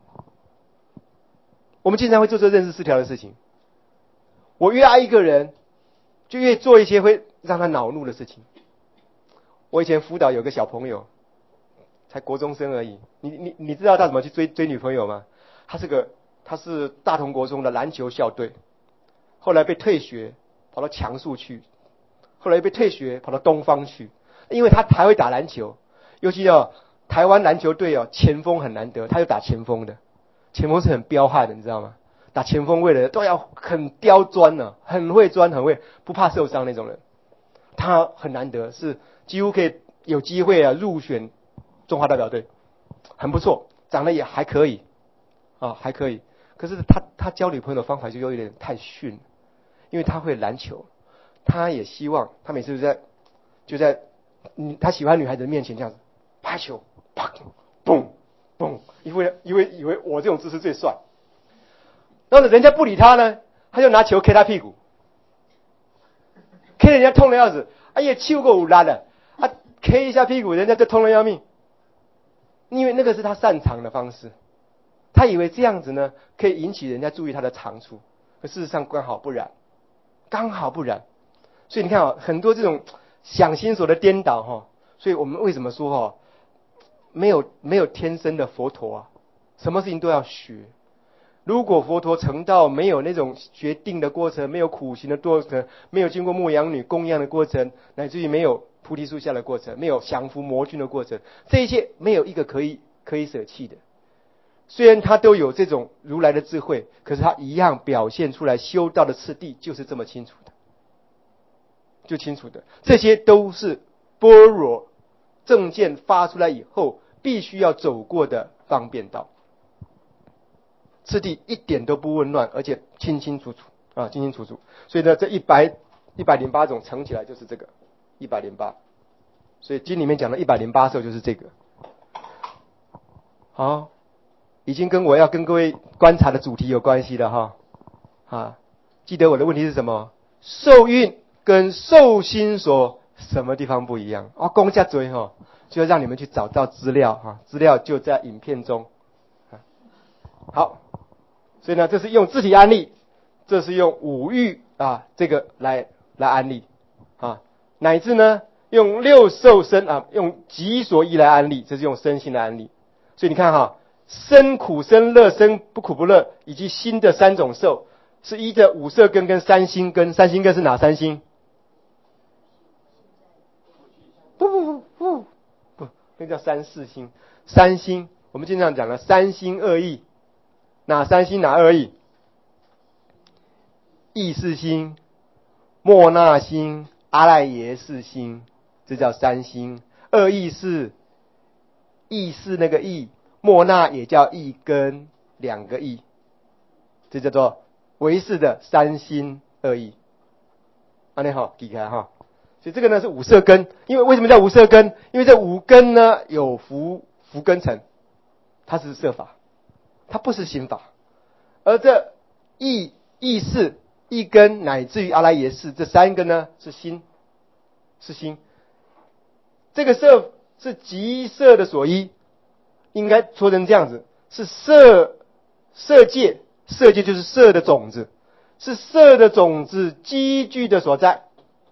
我们经常会做这认知失调的事情。我越爱一个人，就越做一些会让他恼怒的事情。我以前辅导有个小朋友，才国中生而已，你你你知道他怎么去追追女朋友吗？他是个他是大同国中的篮球校队，后来被退学，跑到强树去，后来被退学，跑到东方去，因为他还会打篮球，尤其哦台湾篮球队哦前锋很难得，他就打前锋的。前锋是很彪悍的，你知道吗？打前锋位的都要很刁钻呢、啊，很会钻，很会不怕受伤那种人。他很难得，是几乎可以有机会啊入选中华代表队，很不错，长得也还可以啊，还可以。可是他他交女朋友的方法就有点太逊，因为他会篮球，他也希望他每次就在就在嗯他喜欢女孩子的面前这样子拍球，啪嘣。嘣！因为因为以为我这种姿势最帅，然后呢，人家不理他呢，他就拿球 K 他屁股 ，K 人家痛的要死，哎呀，球够烂的，啊 ，K 一下屁股，人家就痛得要命，因为那个是他擅长的方式，他以为这样子呢可以引起人家注意他的长处，可事实上刚好不然，刚好不然， 所以你看啊，很多这种想心所的颠倒哈，所以我们为什么说哈，没有没有天生的佛陀啊，什么事情都要学。如果佛陀成道没有那种决定的过程，没有苦行的过程，没有经过牧羊女供养的过程，乃至于没有菩提树下的过程，没有降伏魔君的过程，这一切没有一个可以可以舍弃的。虽然他都有这种如来的智慧，可是他一样表现出来修道的次第就是这么清楚的，就清楚的，这些都是般若正见发出来以后必须要走过的方便道。次第一点都不混乱，而且清清楚楚啊，清清楚楚。所以呢，这一百一百零八种乘起来就是这个一百零八。所以经里面讲的一百零八首就是这个。好，已经跟我要跟各位观察的主题有关系了哈。啊，记得我的问题是什么？受孕跟受心所什么地方不一样？哦，公家嘴哈，就要让你们去找到资料哈，资料就在影片中。好。所以呢，这是用字体安例，这是用五欲啊这个来来安例啊，乃至呢用六受身啊，用己所依来安例，这是用身心来安例。所以你看哈，生苦生乐生不苦不乐，以及心的三种受，是依着五色根跟三心根。三心根是哪三心？不不不不不，那叫三四心。三心，我们经常讲的三心二意。哪三心哪二意？意识心、莫那心、阿赖耶识心，这叫三心。二意是意识那个意，莫那也叫意根，两个意，这叫做唯识的三心二意。啊，你好，记起来哈。所以这个呢是五色根，因为为什么叫五色根？因为这五根呢有福福根尘，它是色法，它不是心法。而这意意识、意根乃至于阿赖耶识这三个呢是心，是心。这个色是即色的所依，应该说成这样子，是色色界，色界就是色的种子，是色的种子积聚的所在。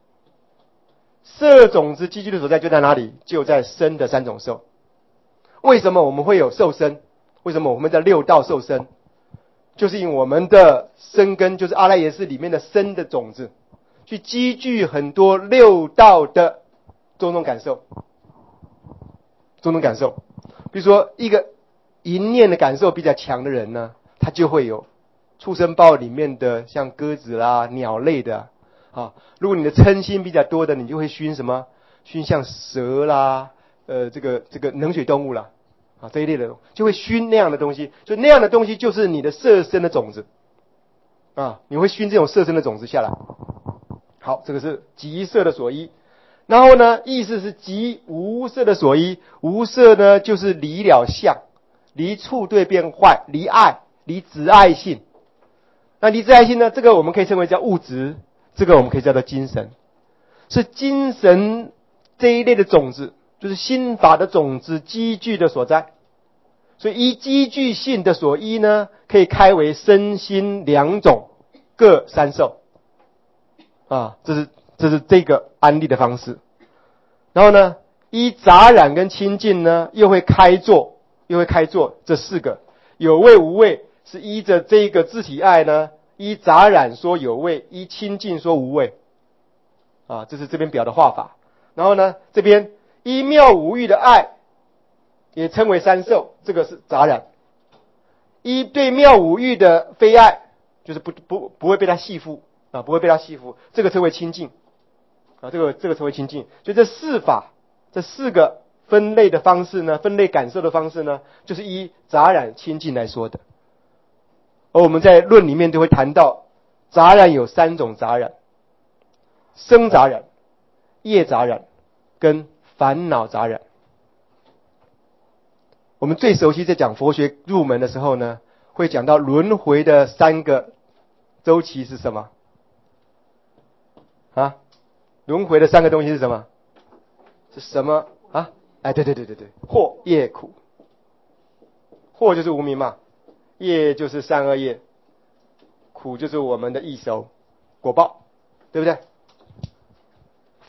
色种子积聚的所在就在哪里？就在身的三种受。为什么我们会有受身？为什么我们在六道受身？就是因为我们的身根就是阿赖耶识里面的身的种子，去积聚很多六道的种种感受，种种感受。比如说一个一念的感受比较强的人呢，他就会有畜生报里面的像鸽子啦、鸟类的啊。如果你的嗔心比较多的，你就会熏什么？熏像蛇啦，呃，这个这个冷血动物啦。啊，这一类的就会熏那样的东西，所以那样的东西就是你的色身的种子啊，你会熏这种色身的种子下来。好，这个是即色的所依。然后呢，意思是即无色的所依。无色呢，就是离了相，离处对变坏，离爱，离执爱性。那离执爱性呢，这个我们可以称为叫物质，这个我们可以叫做精神，是精神这一类的种子。就是心法的种子积聚的所在，所以依积聚性的所依呢，可以开为身心两种，各三受啊，这是这是这个安立的方式。然后呢，依杂染跟清净呢，又会开作，又会开作这四个有味无味，是依着这个自体爱呢，依杂染说有味，依清净说无味啊，这是这边表的画法。然后呢，这边依妙无欲的爱，也称为三受，这个是杂染。依对妙无欲的非爱，就是不不不会被他系缚啊，不会被他系缚，这个称为清净啊，这个这个称为清净。所以这四法，这四个分类的方式呢，分类感受的方式呢，就是依杂染清净来说的。而我们在论里面都会谈到，杂染有三种杂染：生杂染、业杂染跟烦恼杂染。我们最熟悉在讲佛学入门的时候呢，会讲到轮回的三个周期是什么？啊，轮回的三个东西是什么？是什么啊？哎，对对对对对，惑业苦。惑就是无明嘛，业就是善恶业，苦就是我们的异熟果报，对不对？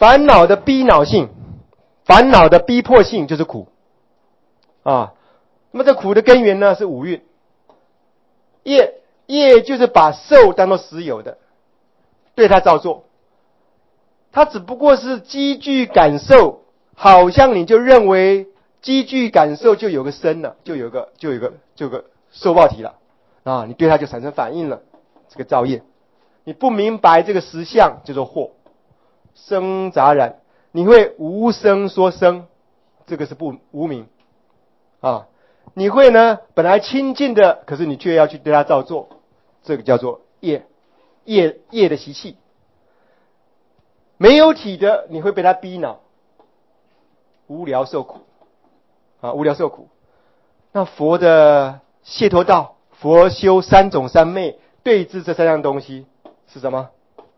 烦恼的逼恼性，烦恼的逼迫性就是苦啊。那么这苦的根源呢是五蕴。业业就是把受当作实有的，对它造作，它只不过是积聚感受，好像你就认为积聚感受就有个身了，就有个就有个就有个受报体了啊，你对它就产生反应了，这个造业。你不明白这个实相叫做惑，生杂染，你会无声说生，这个是不无明啊。你会呢本来清净的，可是你却要去对它造作，这个叫做业业业的习气。没有体的，你会被它逼恼，无聊受苦啊，无聊受苦。那佛的解脱道，佛修三种三昧，对治这三样东西是什么？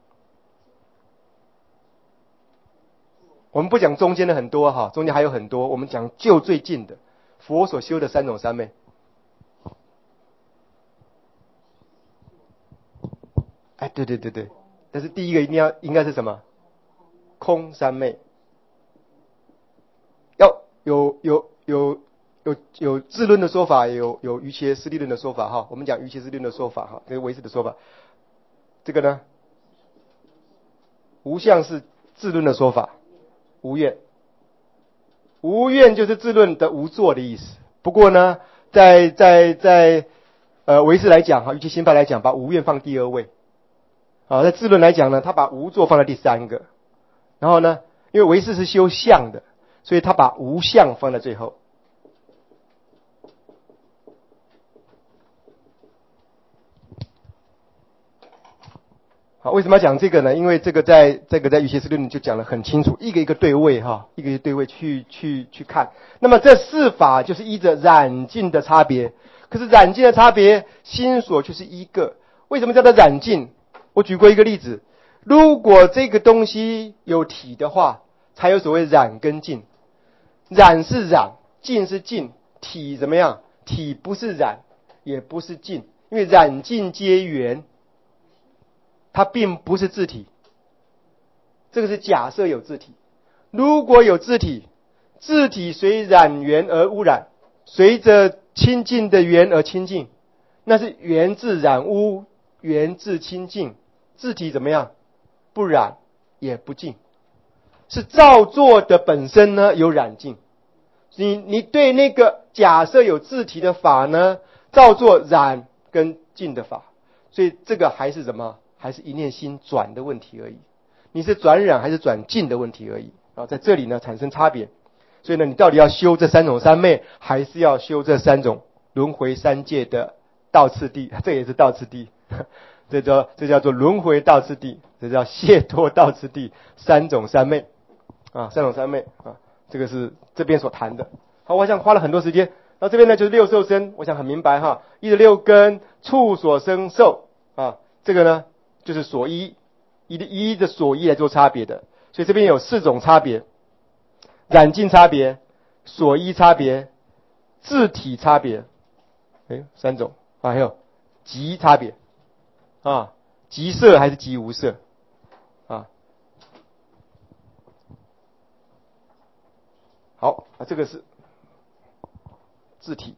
我们不讲中间的很多哈，中间还有很多，我们讲就最近的佛所修的三种三昧。哎，对对对对，但是第一个一定要应该是什么？空三昧。要有有有有有自论的说法，有有瑜伽师地论的说法哈。我们讲瑜伽师地论的说法哈，这个唯识的说法。这个呢，无相是自论的说法，无愿。无愿就是自论的无作的意思。不过呢，在在在呃唯识来讲哈，瑜伽心派来讲，把无愿放第二位。啊，在自论来讲呢，他把无作放在第三个。然后呢，因为唯识是修相的，所以他把无相放在最后。好，为什么要讲这个呢？因为这个在这个在瑜伽师论就讲得很清楚，一个一个对位哈，一个一个对位去去去看。那么这四法就是依着染净的差别，可是染净的差别，心所却是一个。为什么叫做染净？我举过一个例子，如果这个东西有体的话，才有所谓染跟净。染是染，净是净，体怎么样？体不是染，也不是净，因为染净皆缘，它并不是自体。这个是假设有自体。如果有自体，自体随染缘而污染，随着清净的缘而清净，那是缘自染污，缘自清净。自体怎么样？不染也不净，是造作的本身呢有染净。你你对那个假设有自体的法呢，造作染跟净的法，所以这个还是什么？还是一念心转的问题而已。你是转染还是转净的问题而已啊，在这里呢产生差别。所以呢，你到底要修这三种三昧，还是要修这三种轮回三界的道次第？这也是道次第。这叫这叫做轮回道次第，这叫解脱道次第，三种三昧啊，三种三昧啊，这个是这边所谈的。好，我想花了很多时间。那这边呢就是六受身，我想很明白哈，依着六根触所生受啊，这个呢就是所依，依的依的所依来做差别的。所以这边有四种差别：染净差别、所依差别、自体差别，哎，三种啊，还有极差别。啊，极色还是极无色啊？好啊，这个是字体。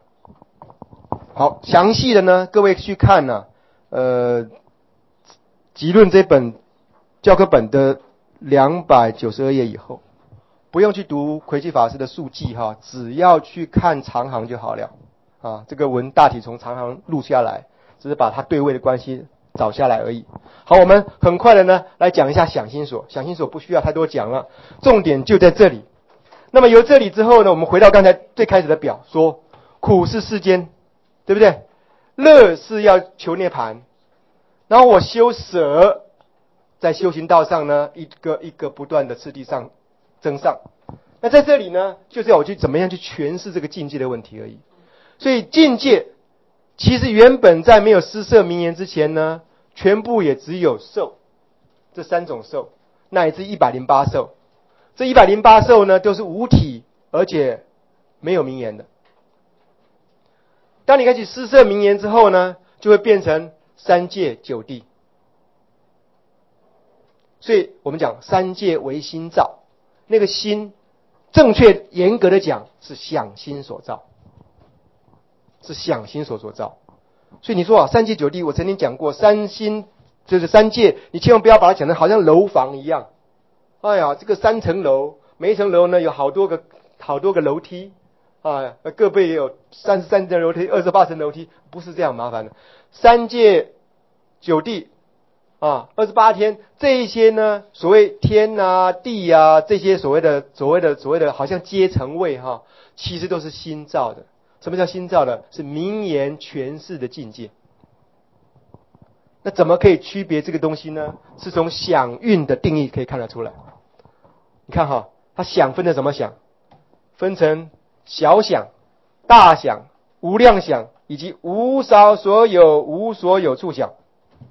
好，详细的呢，各位去看呢、啊，呃，集论这本教科本的两百九十二页以后，不用去读魁基法师的述记哈，只要去看长行就好了啊。这个文大体从长行录下来，只是把它对位的关系找下来而已。好，我们很快的呢来讲一下想心所。想心所不需要太多讲了，重点就在这里。那么由这里之后呢，我们回到刚才最开始的表，说苦是世间，对不对？乐是要求涅槃，然后我修舍，在修行道上呢，一个一个不断的次第上增上。那在这里呢，就是要我去怎么样去诠释这个境界的问题而已。所以境界其实原本在没有施设名言之前呢，全部也只有受，这三种受，乃至一百零八受。这一百零八受呢，都是无体，而且没有名言的。当你开始施设名言之后呢，就会变成三界九地。 所以我们讲三界为心造，那个心正确严格的讲是想心所造，是想心所所造。所以你说啊，三界九地，我曾经讲过，三心就是三界，你千万不要把它讲得好像楼房一样。哎呀，这个三层楼，每一层楼呢有好多个好多个楼梯啊，各辈也有三十三层楼梯、二十八层楼梯，不是这样麻烦的。三界九地啊，二十八天，这一些呢，所谓天啊、地啊，这些所谓的、所谓的、所谓的，好像阶层位哈、啊，其实都是心造的。什么叫心造的？是名言诠释的境界。那怎么可以区别这个东西呢？是从想蕴的定义可以看得出来。你看哈，它想分成什么想？分成小想、大想、无量想，以及无少所有、无所有处想。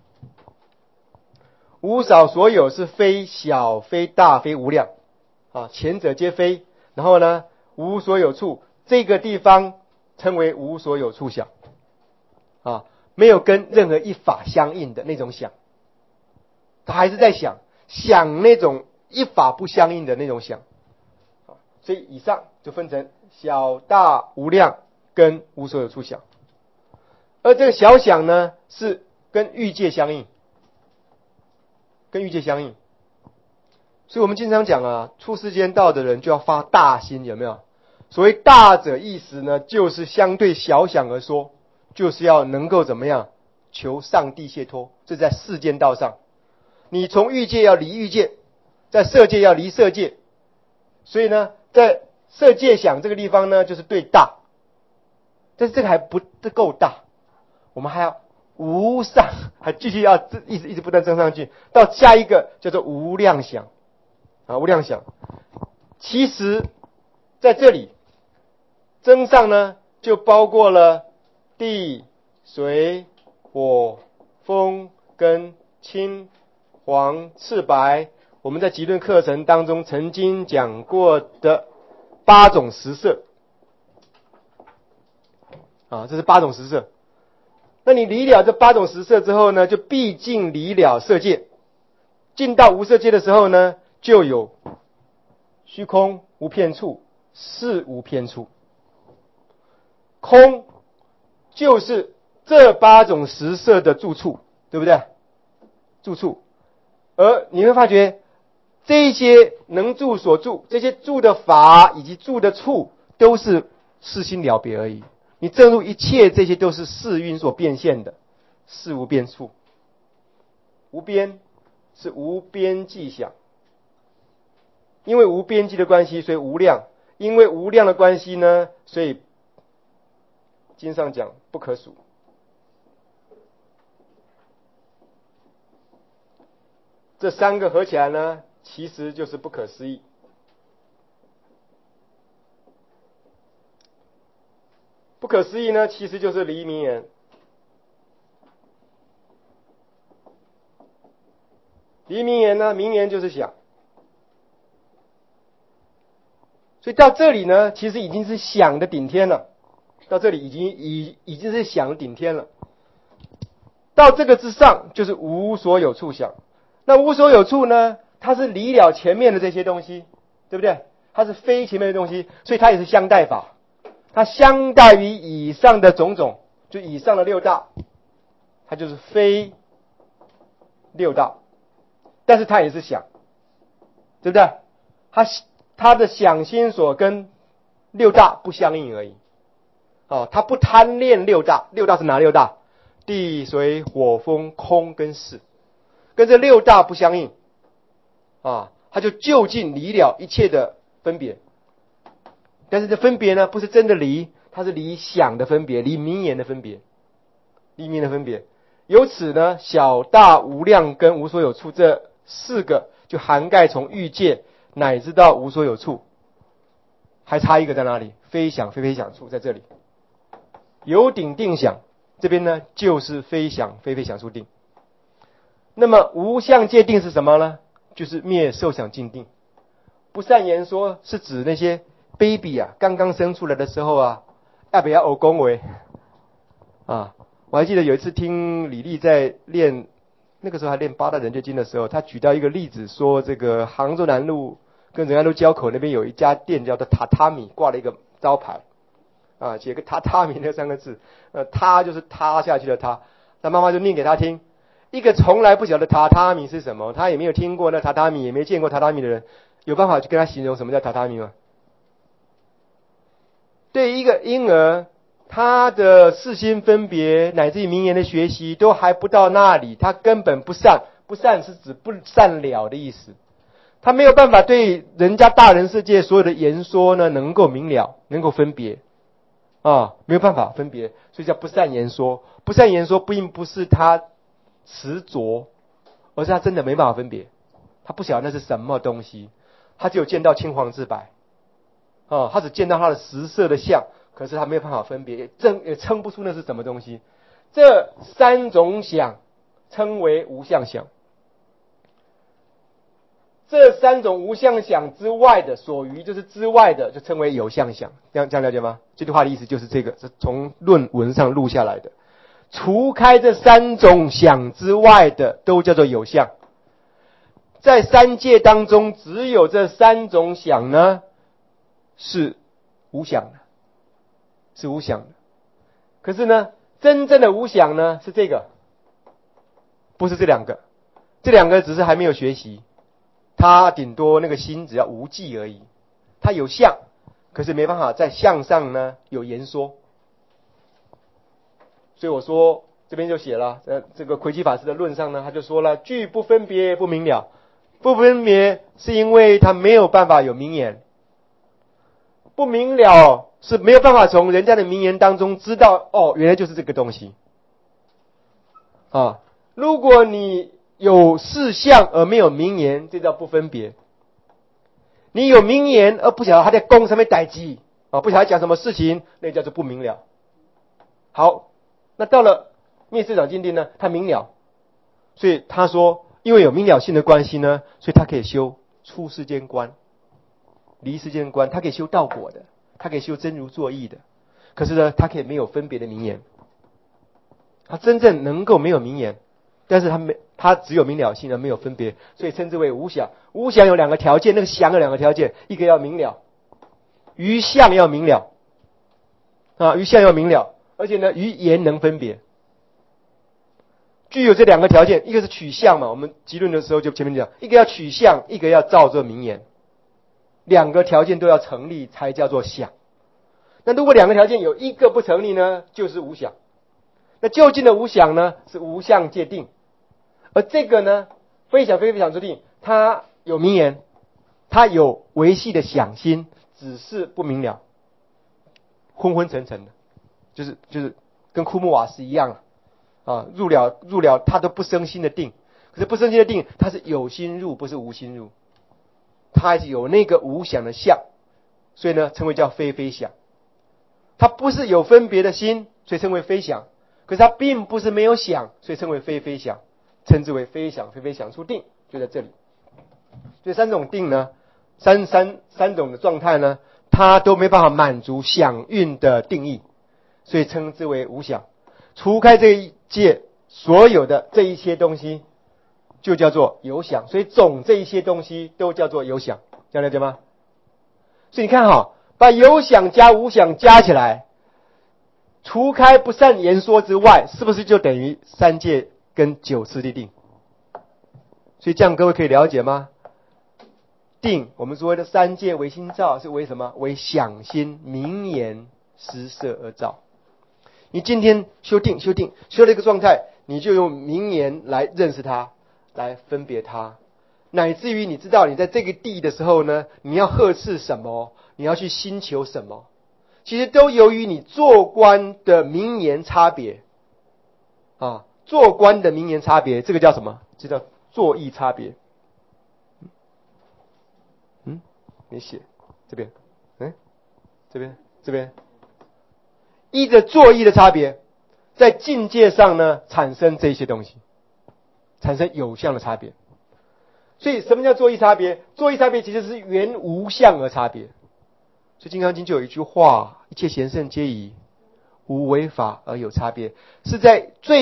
无少所有是非小、非大、非无量啊，前者皆非。然后呢，无所有处这个地方称为无所有处想啊，没有跟任何一法相应的那种想，他还是在想想那种一法不相应的那种想啊。所以以上就分成小、大、无量跟无所有处想。而这个小想呢，是跟欲界相应。跟欲界相应，所以我们经常讲啊，出世间道的人就要发大心，有没有？所谓大者意思呢，就是相对小想而说，就是要能够怎么样求上帝解脱。这在世间道上，你从欲界要离欲界，在色界要离色界，所以呢，在色界想这个地方呢，就是对大，但是这个还不够大，我们还要无上，还继续要一直一直不断增上去，到下一个叫做无量想啊，无量想。其实在这里增上呢，就包括了地、水、火、风跟青、黄、赤、白。我们在集论课程当中曾经讲过的八种十色啊，这是八种十色。那你离了这八种十色之后呢，就毕竟离了色界，进到无色界的时候呢，就有虚空无片处，事无片处。空就是这八种十色的住处，对不对？住处。而你会发觉这些能住所住，这些住的法以及住的处，都是世心了别而已。你正入一切，这些都是世蕴所变现的，事无边处。无边是无边际想，因为无边际的关系，所以无量。因为无量的关系呢，所以经上讲不可数。这三个合起来呢，其实就是不可思议。不可思议呢，其实就是离名言。离名言呢，名言就是想。所以到这里呢，其实已经是想的顶天了。到这里已经已已经是想的顶天了。到这个之上，就是无所有处想。那无所有处呢，它是离了前面的这些东西，对不对？它是非前面的东西，所以它也是相待法。它相待于以上的种种，就以上的六大，它就是非六大，但是它也是想，对不对？它它的想心所跟六大不相应而已。哦，它不贪恋六大，六大是哪六大？地、水、火、风、空跟识，跟这六大不相应啊，它就就近离了一切的分别。但是这分别呢，不是真的离，它是离想的分别，离名言的分别，离名言的分别。由此呢，小大无量跟无所有处这四个就涵盖从欲界乃至到无所有处，还差一个在哪里？非想非非想处在这里。有顶定想，这边呢就是非想非非想处定。那么无相界定是什么呢？就是灭受想尽定。不善言说是指那些baby 啊，刚刚生出来的时候啊，要不要偶恭维啊？我还记得有一次听李丽在练那个时候还练八大人觉经的时候，他举到一个例子，说这个杭州南路跟仁爱路交口那边有一家店叫做榻榻米，挂了一个招牌，啊，写个榻榻米那三个字，呃，塌就是塌下去的塌。那妈妈就念给他听，一个从来不晓得榻榻米是什么，他也没有听过那榻榻米，也没见过榻榻米的人，有办法去跟他形容什么叫榻榻米吗？对一个婴儿，他的视心分别乃至于名言的学习都还不到那里，他根本不善，不善是指不善了的意思。他没有办法对人家大人世界所有的言说呢能够明了，能够分别啊，没有办法分别，所以叫不善言说。不善言说并不是他执着，而是他真的没办法分别，他不晓得那是什么东西，他只有见到青黄赤白啊，他只见到他的实色的相，可是他没有办法分别，也称也称不出那是什么东西。这三种想称为无相想。这三种无相想之外的所余，就是之外的，就称为有相想。这样这样了解吗？这句话的意思就是这个，是从论文上录下来的。除开这三种想之外的，都叫做有相。在三界当中，只有这三种想呢，是无想的，是无想的。可是呢，真正的无想呢，是这个，不是这两个。这两个只是还没有学习。他顶多那个心只要无记而已，他有相，可是没办法在相上呢有言说。所以我说这边就写了，呃，这个魁基法师的论上呢，他就说了，句不分别不明了，不分别是因为他没有办法有名言，不明了是没有办法从人家的名言当中知道，哦，原来就是这个东西啊。如果你有事相而没有名言，这叫不分别。你有名言而不晓得他在讲什么代志啊，不晓得讲什么事情，那叫做不明了。好，那到了灭世长经典呢，他明了，所以他说，因为有明了性的关系呢，所以他可以修出世间观、离世间观，他可以修道果的，他可以修真如作意的。可是呢，他可以没有分别的名言，他真正能够没有名言。但是他没，他只有明了性而没有分别，所以称之为无想。无想有两个条件，那个想有两个条件，一个要明了，于相要明了啊，于相要明了，而且呢，于言能分别。具有这两个条件，一个是取相嘛，我们集论的时候就前面讲，一个要取相，一个要照作名言，两个条件都要成立才叫做想。那如果两个条件有一个不成立呢，就是无想。那究竟的无想呢，是无相界定。而这个呢，非想非非想之定，它有名言，它有维系的想心，只是不明了，昏昏沉沉的，就是就是跟枯木瓦石一样啊，入了入了，它都不生心的定。可是不生心的定，它是有心入，不是无心入，它还是有那个无想的相，所以呢，称为叫非非想。它不是有分别的心，所以称为非想。可是它并不是没有想，所以称为非非想，称之为非想非非想处定，就在这里。所以三种定呢，三三三种的状态呢，它都没办法满足想蕴的定义，所以称之为无想。除开这一界所有的这一些东西，就叫做有想。所以总这一些东西都叫做有想，这样了解吗？所以你看哈，把有想加无想加起来，除开不善言说之外，是不是就等于三界跟九次地定？所以这样各位可以了解吗？定，我们所谓的三界为心造，是为什么？为想心名言施设而造。你今天修定修定修了一个状态，你就用名言来认识它，来分别它，乃至于你知道你在这个地的时候呢，你要呵斥什么，你要去心求什么，其实都由于你做观的名言差别啊，做观的名言差别，这个叫什么？这叫作意差别。嗯，你写这边，嗯，这边这边，依着作意的差别，在境界上呢产生这些东西，产生有相的差别。所以什么叫作意差别？作意差别其实是原无相而差别。所以《金刚经》就有一句话：一切贤圣皆以无为法而有差别，是在最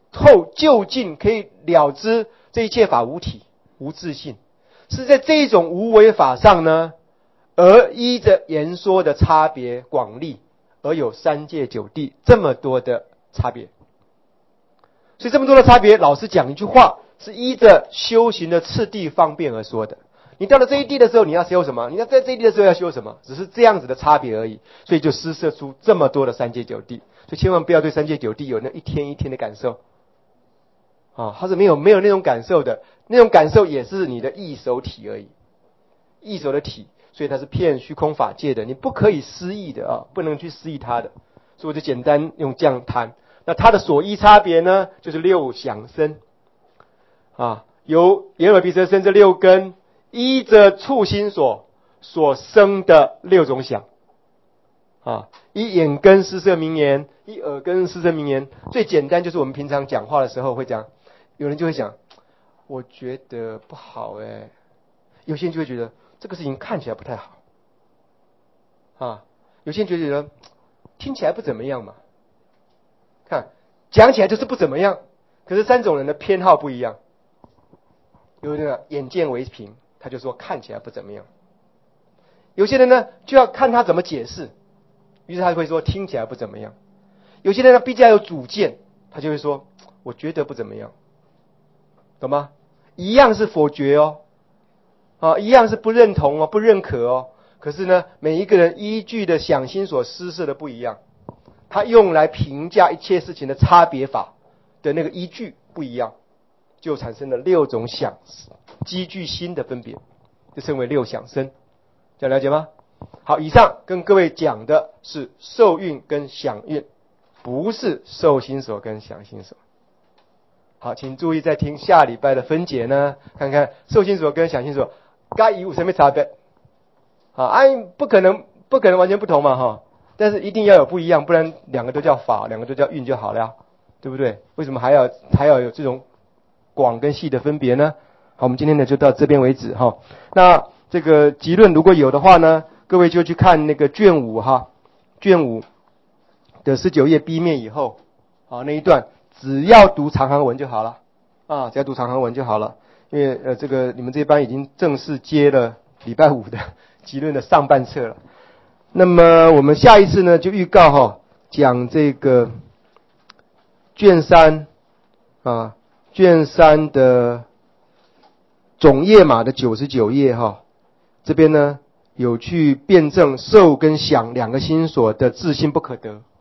后究竟可以了知这一切法无体无自性，是在这种无为法上呢，而依着言说的差别广利，而有三界九地这么多的差别。所以这么多的差别，老师讲一句话，是依着修行的次第方便而说的。你到了这一地的时候，你要修什么？你要在这一地的时候要修什么？只是这样子的差别而已。所以就施设出这么多的三界九地。所以千万不要对三界九地有那一天一天的感受。啊，他是没有没有那种感受的，那种感受也是你的异熟体而已，异熟的体，所以它是骗虚空法界的，你不可以思议的啊，不能去思议它的。所以我就简单用这样谈。那它的所依差别呢，就是六想身啊，由眼耳鼻舌身这六根，依着触心所所生的六种想啊，依眼根施设名言，依耳根施设名言。最简单就是我们平常讲话的时候会讲，有人就会讲，我觉得不好诶，有些人就会觉得这个事情看起来不太好啊，有些人就觉得听起来不怎么样嘛。看，讲起来就是不怎么样，可是三种人的偏好不一样。有人呢眼见为凭，他就说看起来不怎么样。有些人呢就要看他怎么解释，于是他会说听起来不怎么样。有些人呢比较有主见，他就会说我觉得不怎么样，懂吗？一样是否决哦，啊，一样是不认同哦，不认可哦。可是呢，每一个人依据的想心所施设的不一样。他用来评价一切事情的差别法的那个依据不一样，就产生了六种想积聚心的分别，就称为六想身。这样了解吗？好，以上跟各位讲的是受蕴跟想蕴，不是受心所跟想心所。好，请注意再听下礼拜的分解呢，看看受心所跟想心所该有什么差别。好，按、啊、不可能不可能完全不同嘛哈。但是一定要有不一样，不然两个都叫法，两个都叫蕴就好了，对不对？为什么还要还要有这种广跟细的分别呢？好，我们今天呢就到这边为止哈。那这个集论如果有的话呢，各位就去看那个卷五哈，卷五的十九页 B 面以后，好那一段只要读长行文就好了啊，只要读长行文就好了，因为呃这个你们这班已经正式接了礼拜五的集论的上半册了。那么我们下一次呢，就预告哈，讲这个卷三啊，卷三的总页码的九十九页哈，这边呢有去辩证受跟想两个心所的自性不可得